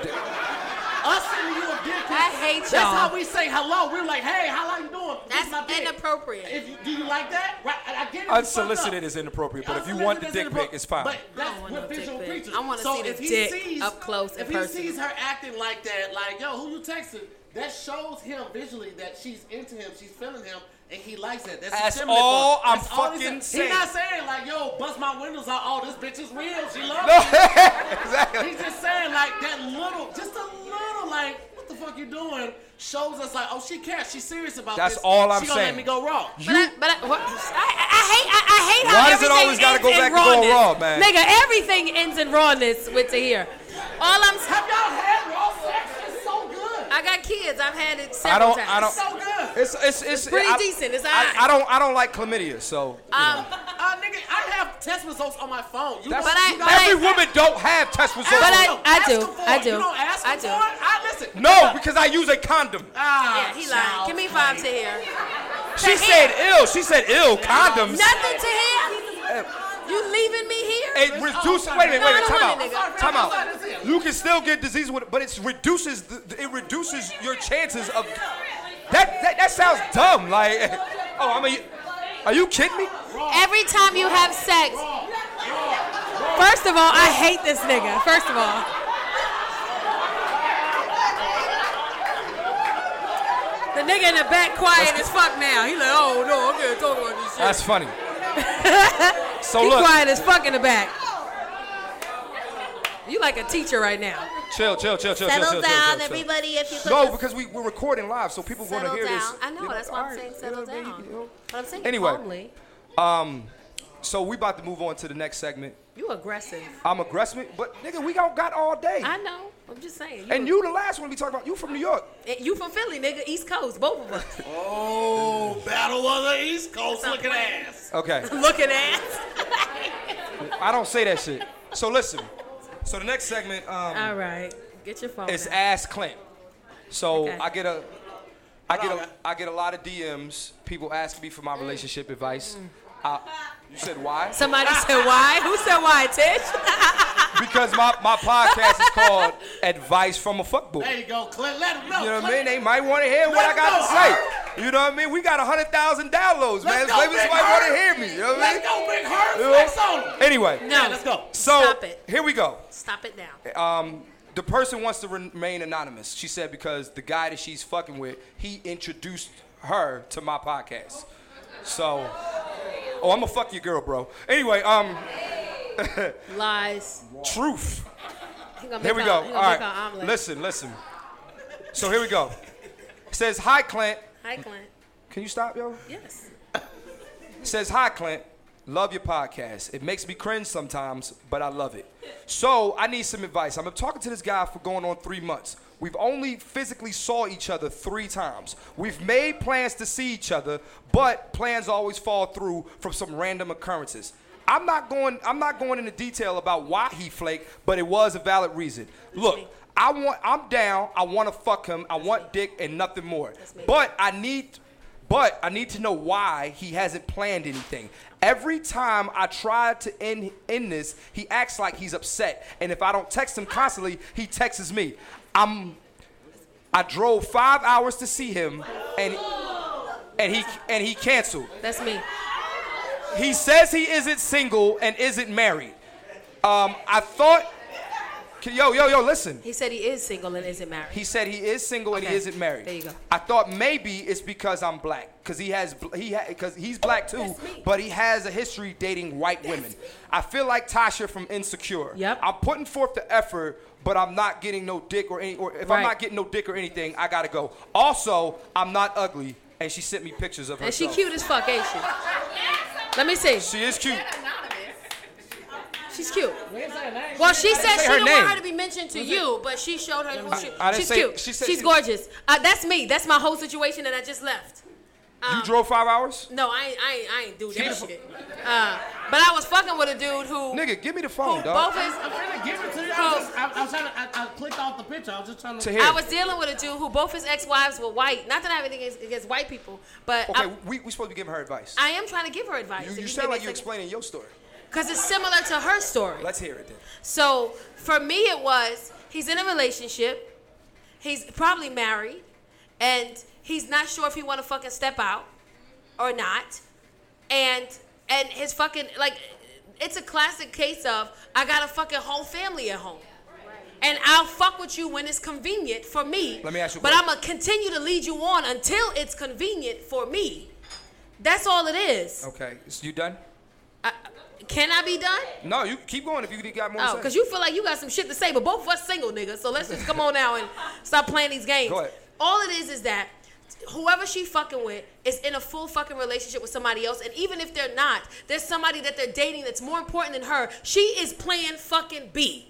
Us sending you a dick pic. I hate That's y'all. how we say hello. We're like, hey, how are you doing? This is That's my dick. inappropriate. If you, do you like that? Right. I, I get it. it's unsolicited fucked up. is inappropriate, but if you want the Unsolicited dick is pic, it's fine. But that's I want we're no dick visual pic. creatures. I wanna so see the if he dick sees, up close If and he personal. sees her acting like that, like yo, who you texting? That shows him visually that she's into him, she's feeling him, and he likes that. That's, That's his feminine all part. I'm That's all fucking he's saying. He's not saying like, yo, bust my windows out. Oh, this bitch is real. She loves No, me. exactly. He's just saying like that little, just a little like, what the fuck you doing? Shows us like, oh, she cares. She's serious about That's this. all I'm she gonna saying. let me go raw. But I, but I, what, I, I hate I, I hate how Why does it everything always gotta ends go in back to going rawness. raw, man? Nigga, everything ends in rawness with Tahir. All I'm Have y'all had raw sex? It's so good. I got kids. I've had it I several don't. times. I don't. so good. It's it's it's, pretty I, decent. It's I, alright. I don't I don't like chlamydia, so. Um, Uh, nigga, I have test results on my phone. You That's, But I- you but every I- woman don't have test results. But I- don't I ask do. them for I it. do. You don't ask I them do. for it? I listen. No, because I use a condom. Ah, yeah, he lied. Give me five to here. She said ill. She said ill condoms. Nothing to here. You leaving me here? It reduces. Wait a minute. No, Wait I a don't minute. Time want it, out. nigga. Time out. You can still get disease with it, but it reduces. The, it reduces your chances of. That that, that sounds dumb. Like, oh, I mean, are you kidding me? Every time you have sex. First of all, I hate this nigga. First of all. The nigga in the back quiet as fuck now. He like, oh no, I'm gonna talk about this shit. That's funny. So he look, quiet as fuck in the back. You like a teacher right now. chill, chill, chill, chill, Settle chill, chill, down, chill, chill. everybody, if you could No, just because we we're recording live, so people want to settle hear down. this. I know, you that's why all I'm right, saying you settle know what I mean? down. You know? But I'm saying Anyway, calmly. um, so we about to move on to the next segment. You aggressive. I'm aggressive, but nigga, we got got all day. I know. I'm just saying. And you the last one we talk about. You from New York. You from Philly, nigga. East Coast, both of us. Oh, battle of the East Coast looking ass. Okay. Looking ass. I don't say that shit. So listen. So the next segment, um, All right. Get your phone it's out. Ass Clint. So Okay. I get a, I get a, I get a lot of D Ms. People asking me for my relationship advice. I, you said why? Somebody said why? Who said why, Tish? Because my, my podcast is called Advice from a Fuckboy. There you go, Clint. Let him know. You know what I Clint. mean? They might want to hear what I Let got him to know, say. Herb. You know what I mean? We got one hundred thousand downloads, man. Let's go, Maybe Big somebody Herb. want to hear me. You know what I mean? Let's go, Big Herb. You know? Flex on him. Anyway. No. Yeah, let's go. So Stop it. here we go. Stop it now. Um, the person wants to remain anonymous. She said because the guy that she's fucking with, he introduced her to my podcast. So, oh, I'm gonna fuck your girl, bro. Anyway, um, Lies. truth. Here we go. All right. Listen, listen. So here we go. It says, hi, Clint. Hi, Clint. Can you stop, yo? Yes. It says, hi, Clint. Love your podcast. It makes me cringe sometimes, but I love it. So I need some advice. I'm talking to this guy for going on three months. We've only physically saw each other three times. We've made plans to see each other, but plans always fall through from some random occurrences. I'm not going I'm not going into detail about why he flaked, but it was a valid reason. Look, I want I'm down. I want to fuck him. I want dick and nothing more. But I need But I need to know why he hasn't planned anything. Every time I try to end, end this, he acts like he's upset. And if I don't text him constantly, he texts me. I'm, I drove five hours to see him, and, and, he, and he canceled. That's me. He says he isn't single and isn't married. Um, I thought... Yo, yo, yo, listen. He said he is single and isn't married. He said he is single okay. and he isn't married. There you go. I thought maybe it's because I'm black, because he has he because ha, he's black too, but he has a history dating white That's women. Me. I feel like Tasha from Insecure. Yep. I'm putting forth the effort, but I'm not getting no dick or any. Or if right. I'm not getting no dick or anything, I gotta go. Also, I'm not ugly, and she sent me pictures of her. And she cute as fuck, ain't she? Let me see. She is cute. She's cute. Well, she said she didn't want her to be mentioned to you, but she showed her who she. I, I she's say, cute. She said she's she, gorgeous. Uh, that's me. That's my whole situation that I just left. Um, you drove five hours? No, I ain't, I ain't, I ain't do that shit. Uh, but I was fucking with a dude who. Nigga, give me the phone, dog. Both his. I'm finna give it to you. I was, just, I, I was trying to. I, I clicked off the picture. I was just trying to. to hear. I was dealing with a dude who both his ex-wives were white. Not that I have anything against, against white people, but. Okay, I, we we supposed to be giving her advice. I am trying to give her advice. You, you, you sound like you're explaining your story. Because it's similar to her story. Let's hear it then. So for me, it was he's in a relationship, he's probably married, and he's not sure if he want to fucking step out or not, and and his fucking like it's a classic case of I got a fucking whole family at home. And I'll fuck with you when it's convenient for me. Let me ask you. But I'm gonna continue to lead you on until it's convenient for me. That's all it is. Okay, so you done? I, Can I be done? No, you keep going if you got more oh, to say. because you feel like you got some shit to say, but both of us single niggas, so let's just come on now and stop playing these games. Go ahead. All it is is that whoever she fucking with is in a full fucking relationship with somebody else, and even if they're not, there's somebody that they're dating that's more important than her. She is playing fucking B.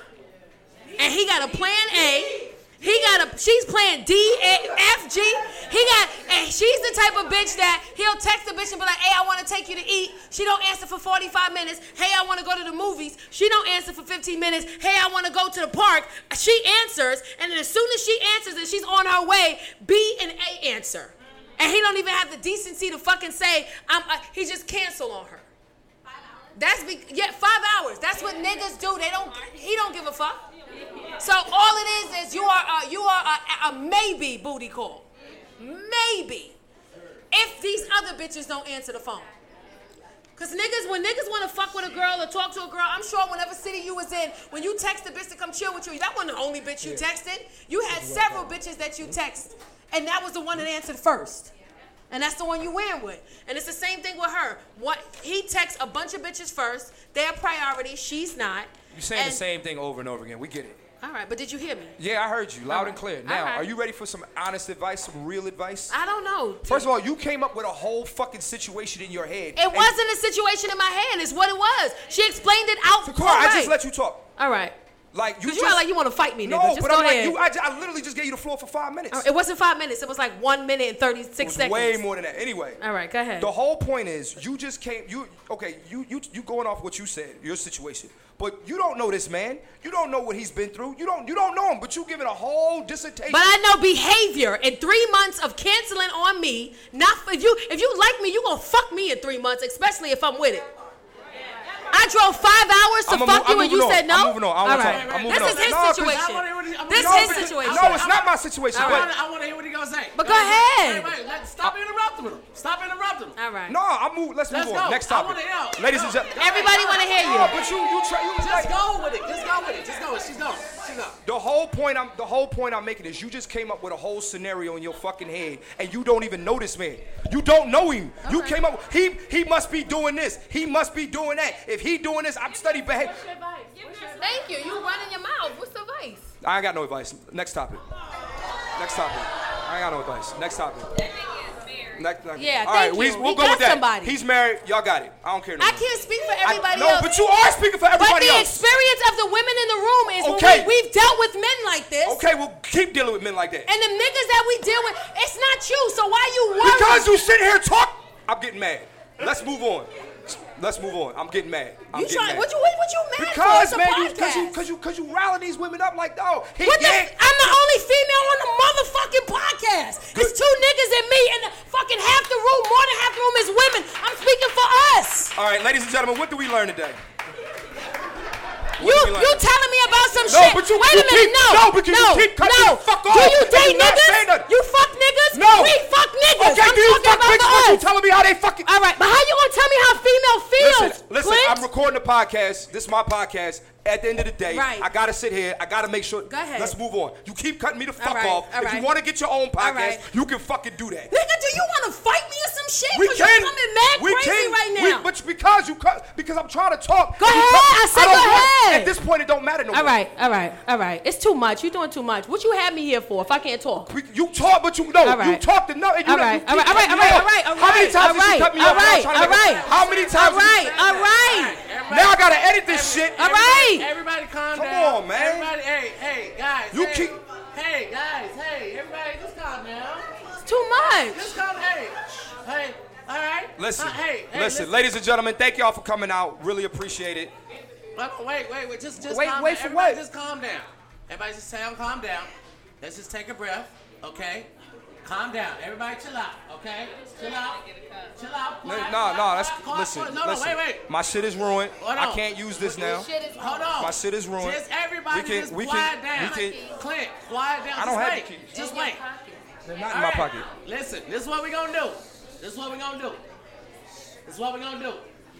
And he got a plan A. He got a, she's playing D, A, F, G. He got, and she's the type of bitch that he'll text the bitch and be like, hey, I want to take you to eat. She don't answer for forty-five minutes. Hey, I want to go to the movies. She don't answer for fifteen minutes. Hey, I want to go to the park. She answers, and then as soon as she answers and she's on her way, B and A answer. And he don't even have the decency to fucking say, I'm, uh, he just cancel on her. That's, be, yeah, five hours. That's what niggas do. They don't, he don't give a fuck. So all it is is you are a, you are a, a maybe booty call, maybe, if these other bitches don't answer the phone. Cause niggas, when niggas want to fuck with a girl or talk to a girl, I'm sure whatever city you was in, when you text the bitch to come chill with you, that wasn't the only bitch you texted. You had several bitches that you text, and that was the one that answered first. And that's the one you win with. And it's the same thing with her. What he texts a bunch of bitches first, they're priority, she's not. You're saying and, the same thing over and over again. We get it. All right, but did you hear me? Yeah, I heard you, loud right. and clear. Now, right. are you ready for some honest advice, some real advice? I don't know. First of all, you came up with a whole fucking situation in your head. It wasn't a situation in my head. It's what it was. She explained it out. Sakura, I just let you talk. All right. Like you Because just you act like you want to fight me, nigga. No, just but go I'm ahead. like you. I, just, I literally just gave you the floor for five minutes. Right, it wasn't five minutes. It was like one minute and thirty-six it was seconds. Way more than that. Anyway. All right, go ahead. The whole point is you just came. You okay? You you you going off what you said, your situation. But you don't know this man. You don't know what he's been through. You don't you don't know him. But you giving a whole dissertation. But I know behavior in three months of canceling on me. Not if you if you like me, you gonna fuck me in three months, especially if I'm with it. I drove five hours to I'm fuck mo- you and you on. said no? I'm moving on. I All want right. to talk. I'm This moving is his on. situation. No, this no, is his situation. No, it's not my situation. I But want, I want to hear what he gonna say. But go ahead. Wait, wait, let, stop interrupting him. Stop interrupting him. All right. No, I'm move. Let's, Let's move on. go. Next topic. I wanna hear. Ladies and gentlemen. Everybody want to hear you. No, but you you try. You Just like, go with it. Just go with it. Just go. She's going. She's going. The whole point I'm the whole point I'm making is you just came up with a whole scenario in your fucking head and you don't even know this man. You don't know him. All you right. came up. He he must be doing this. He must be doing that. If he doing this, I'm studying behavior. What's your advice? What's your advice? Thank you. You running your mouth. What's the advice? I ain't got no advice. Next topic. Next topic. I ain't got no advice. Next topic. Next, next. Yeah, All thank right, we, you. we'll He go got with that. somebody. He's married. Y'all got it. I don't care no I more. can't speak for everybody I, no, else. but you are speaking for everybody But the else. experience of the women in the room is Okay. when we, we've dealt with men like this. Okay, well, keep dealing with men like that. And the niggas that we deal with, it's not you. So why you worried? Because you sit here and talk, I'm getting mad. Let's move on. Let's move on. I'm getting mad. I'm You getting trying? mad. What you? What, what you mad Because, for? It's a man, you, cause podcast. you, cause you, cause you rally these women up like, oh, he What the, gay. I'm the only female on the motherfucking podcast. It's two niggas and me, and the fucking half the room, more than half the room is women. I'm speaking for us. All right, ladies and gentlemen, what did we learn today? You you telling me about some No, shit? but you- Wait you a minute, keep- no, no, but you no, keep cutting no. the fuck Do off. you And date you're not saying niggas? nothing. You fuck niggas? No. We fuck niggas. Okay, I'm do you talking fuck about bitches? the What you us. telling me how they fucking? All right, but how you gonna tell me how female feels? Listen, listen. Clint? I'm recording the podcast. This is my podcast. At the end of the day, Right. I gotta sit here. I gotta make sure. Go ahead. Let's move on. You keep cutting me the fuck right, off. all If you right. want to get your own podcast, right. you can fucking do that. Nigga, do you want to fight me or some shit? We 'Cause can. You're coming mad we crazy can. right We, now. but because you cut, because I'm trying to talk. Go and you ahead. cut- I said don't go want- ahead. At this point, it don't matter no all more. right, all right, all right. It's too much. You're doing too much. What you had me here for if I can't talk? We, you talk, but you know. All right. You talked enough. And you All let- right, you all right, keep all right, cutting all me right, off. all right, all How many right, times all did she right, cut me all off? when I was right, trying to all make a- right. How many times? All right, all right. Now I gotta edit this shit. All right. Everybody calm Come down. on, man. Everybody, hey, hey, guys. You hey, keep- Hey, guys, hey, everybody, just calm down. It's too much. Just calm, hey, hey, all right. Listen, Uh, hey, hey, listen, ladies and gentlemen, thank y'all for coming out. Really appreciate it. Wait, wait, wait, wait. Just, just Wait, calm wait down. for Everybody what? just calm down. Everybody just sound calm down. Let's just take a breath, okay? Calm down. Everybody chill out, okay? Chill out. Chill out. No, quiet, no, quiet, no, that's quiet, quiet, listen. quiet. No, no, listen. wait, wait. My shit is ruined. Hold I on. can't use this now. Hold on. My shit is ruined. Just everybody We can- just we can- quiet down. we can- Clint, quiet down. I don't just have wait. the keys. Just wait. They're not in All my right. pocket. Listen, this is what we're going to do. This is what we're going to do. This is what we're going to do.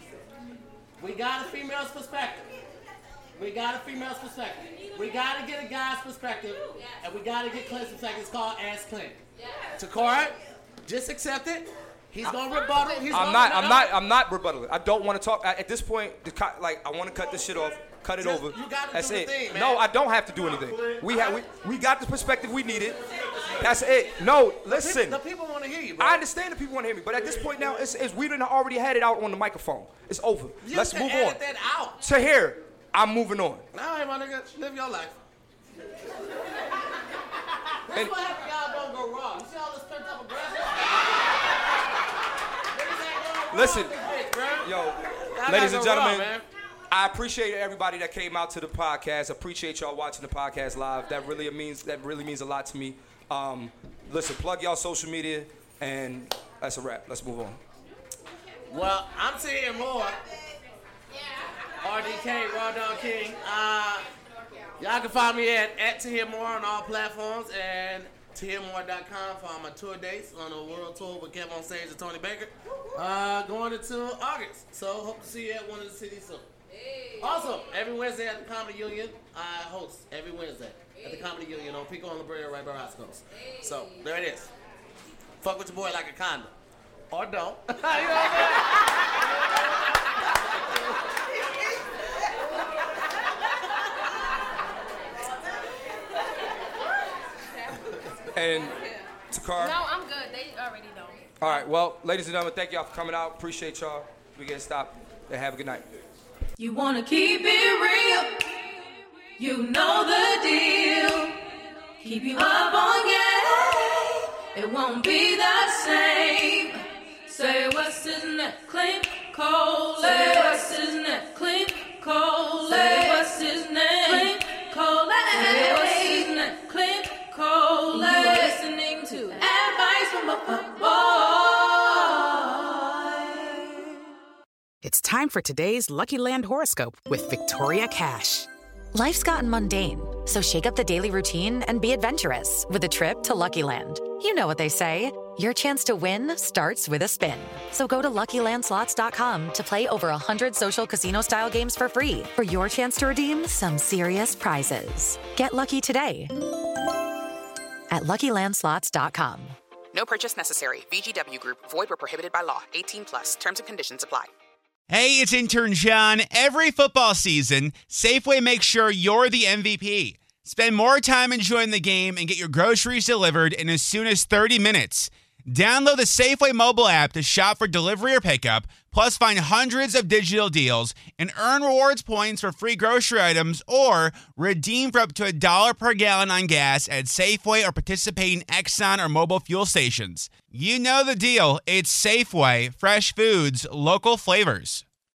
We got a female's perspective. We got a female's perspective. We got to get a guy's perspective, and we got to get Clint's perspective. It's called Ask Clint. Takora, just accept it. He's going to rebuttal. He's I'm gonna, not. no, I'm no. not. I'm not rebuttaling. I don't want to talk at this point. The co- like I want to cut this shit off. Cut it Just- over. you gotta That's do the it. thing, man. No, I don't have to do anything. We have. We, we got the perspective we needed. That's it. No, listen. The people want to hear you, bro. I understand the people want to hear me, but at this point now, it's, it's we done already had it out on the microphone. It's over. You Let's can move edit on. that out. To here, I'm moving on. All right, my nigga, live your life. That's And- what happened. Y'all don't go wrong. You see all this pent up aggression? Listen, Bitch, yo, Y'all ladies gotta and go raw, gentlemen, man. I appreciate everybody that came out to the podcast. Appreciate y'all watching the podcast live. That really means that really means a lot to me. Um, listen, plug y'all social media, and that's a wrap. Let's move on. Well, I'm seeing more. R D K, Raw Dog King. Uh, y'all can find me at, at To Hear More on all platforms and to hear more dot com for all my tour dates on the world tour with Kev on Stage and Tony Baker. Uh, going into August. So hope to see you at one of the cities soon. Also, every Wednesday at the Comedy Union, I host every Wednesday at the Comedy Union on Pico and La Brea, right by Roscoe's. So there it is. Fuck with your boy like a condom. Or don't. You know what I'm And Takara. No, I'm good. They already know. All right. Well, ladies and gentlemen, thank y'all for coming out. Appreciate y'all. We get stopped. And have a good night. You wanna keep it real, you know the deal. Keep you up on game, it won't be the same. Say what's his name? Clint Cole. Say what's his name? Clint Cole. Say what's his name? Clint Cole. Say what's his name? Clint Cole. You're listening to advice from a boy. It's time for today's Lucky Land horoscope with Victoria Cash. Life's gotten mundane, so shake up the daily routine and be adventurous with a trip to Lucky Land. You know what they say. Your chance to win starts with a spin. So go to Lucky Land Slots dot com to play over one hundred social casino-style games for free for your chance to redeem some serious prizes. Get lucky today at Lucky Land Slots dot com. No purchase necessary. V G W Group. Void where prohibited by law. eighteen plus. Terms and conditions apply. Hey, it's intern John. Every football season, Safeway makes sure you're the M V P. Spend more time enjoying the game and get your groceries delivered in as soon as thirty minutes. Download the Safeway mobile app to shop for delivery or pickup, plus find hundreds of digital deals and earn rewards points for free grocery items or redeem for up to a dollar per gallon on gas at Safeway or participating Exxon or mobile fuel stations. You know the deal. It's Safeway, fresh foods, local flavors.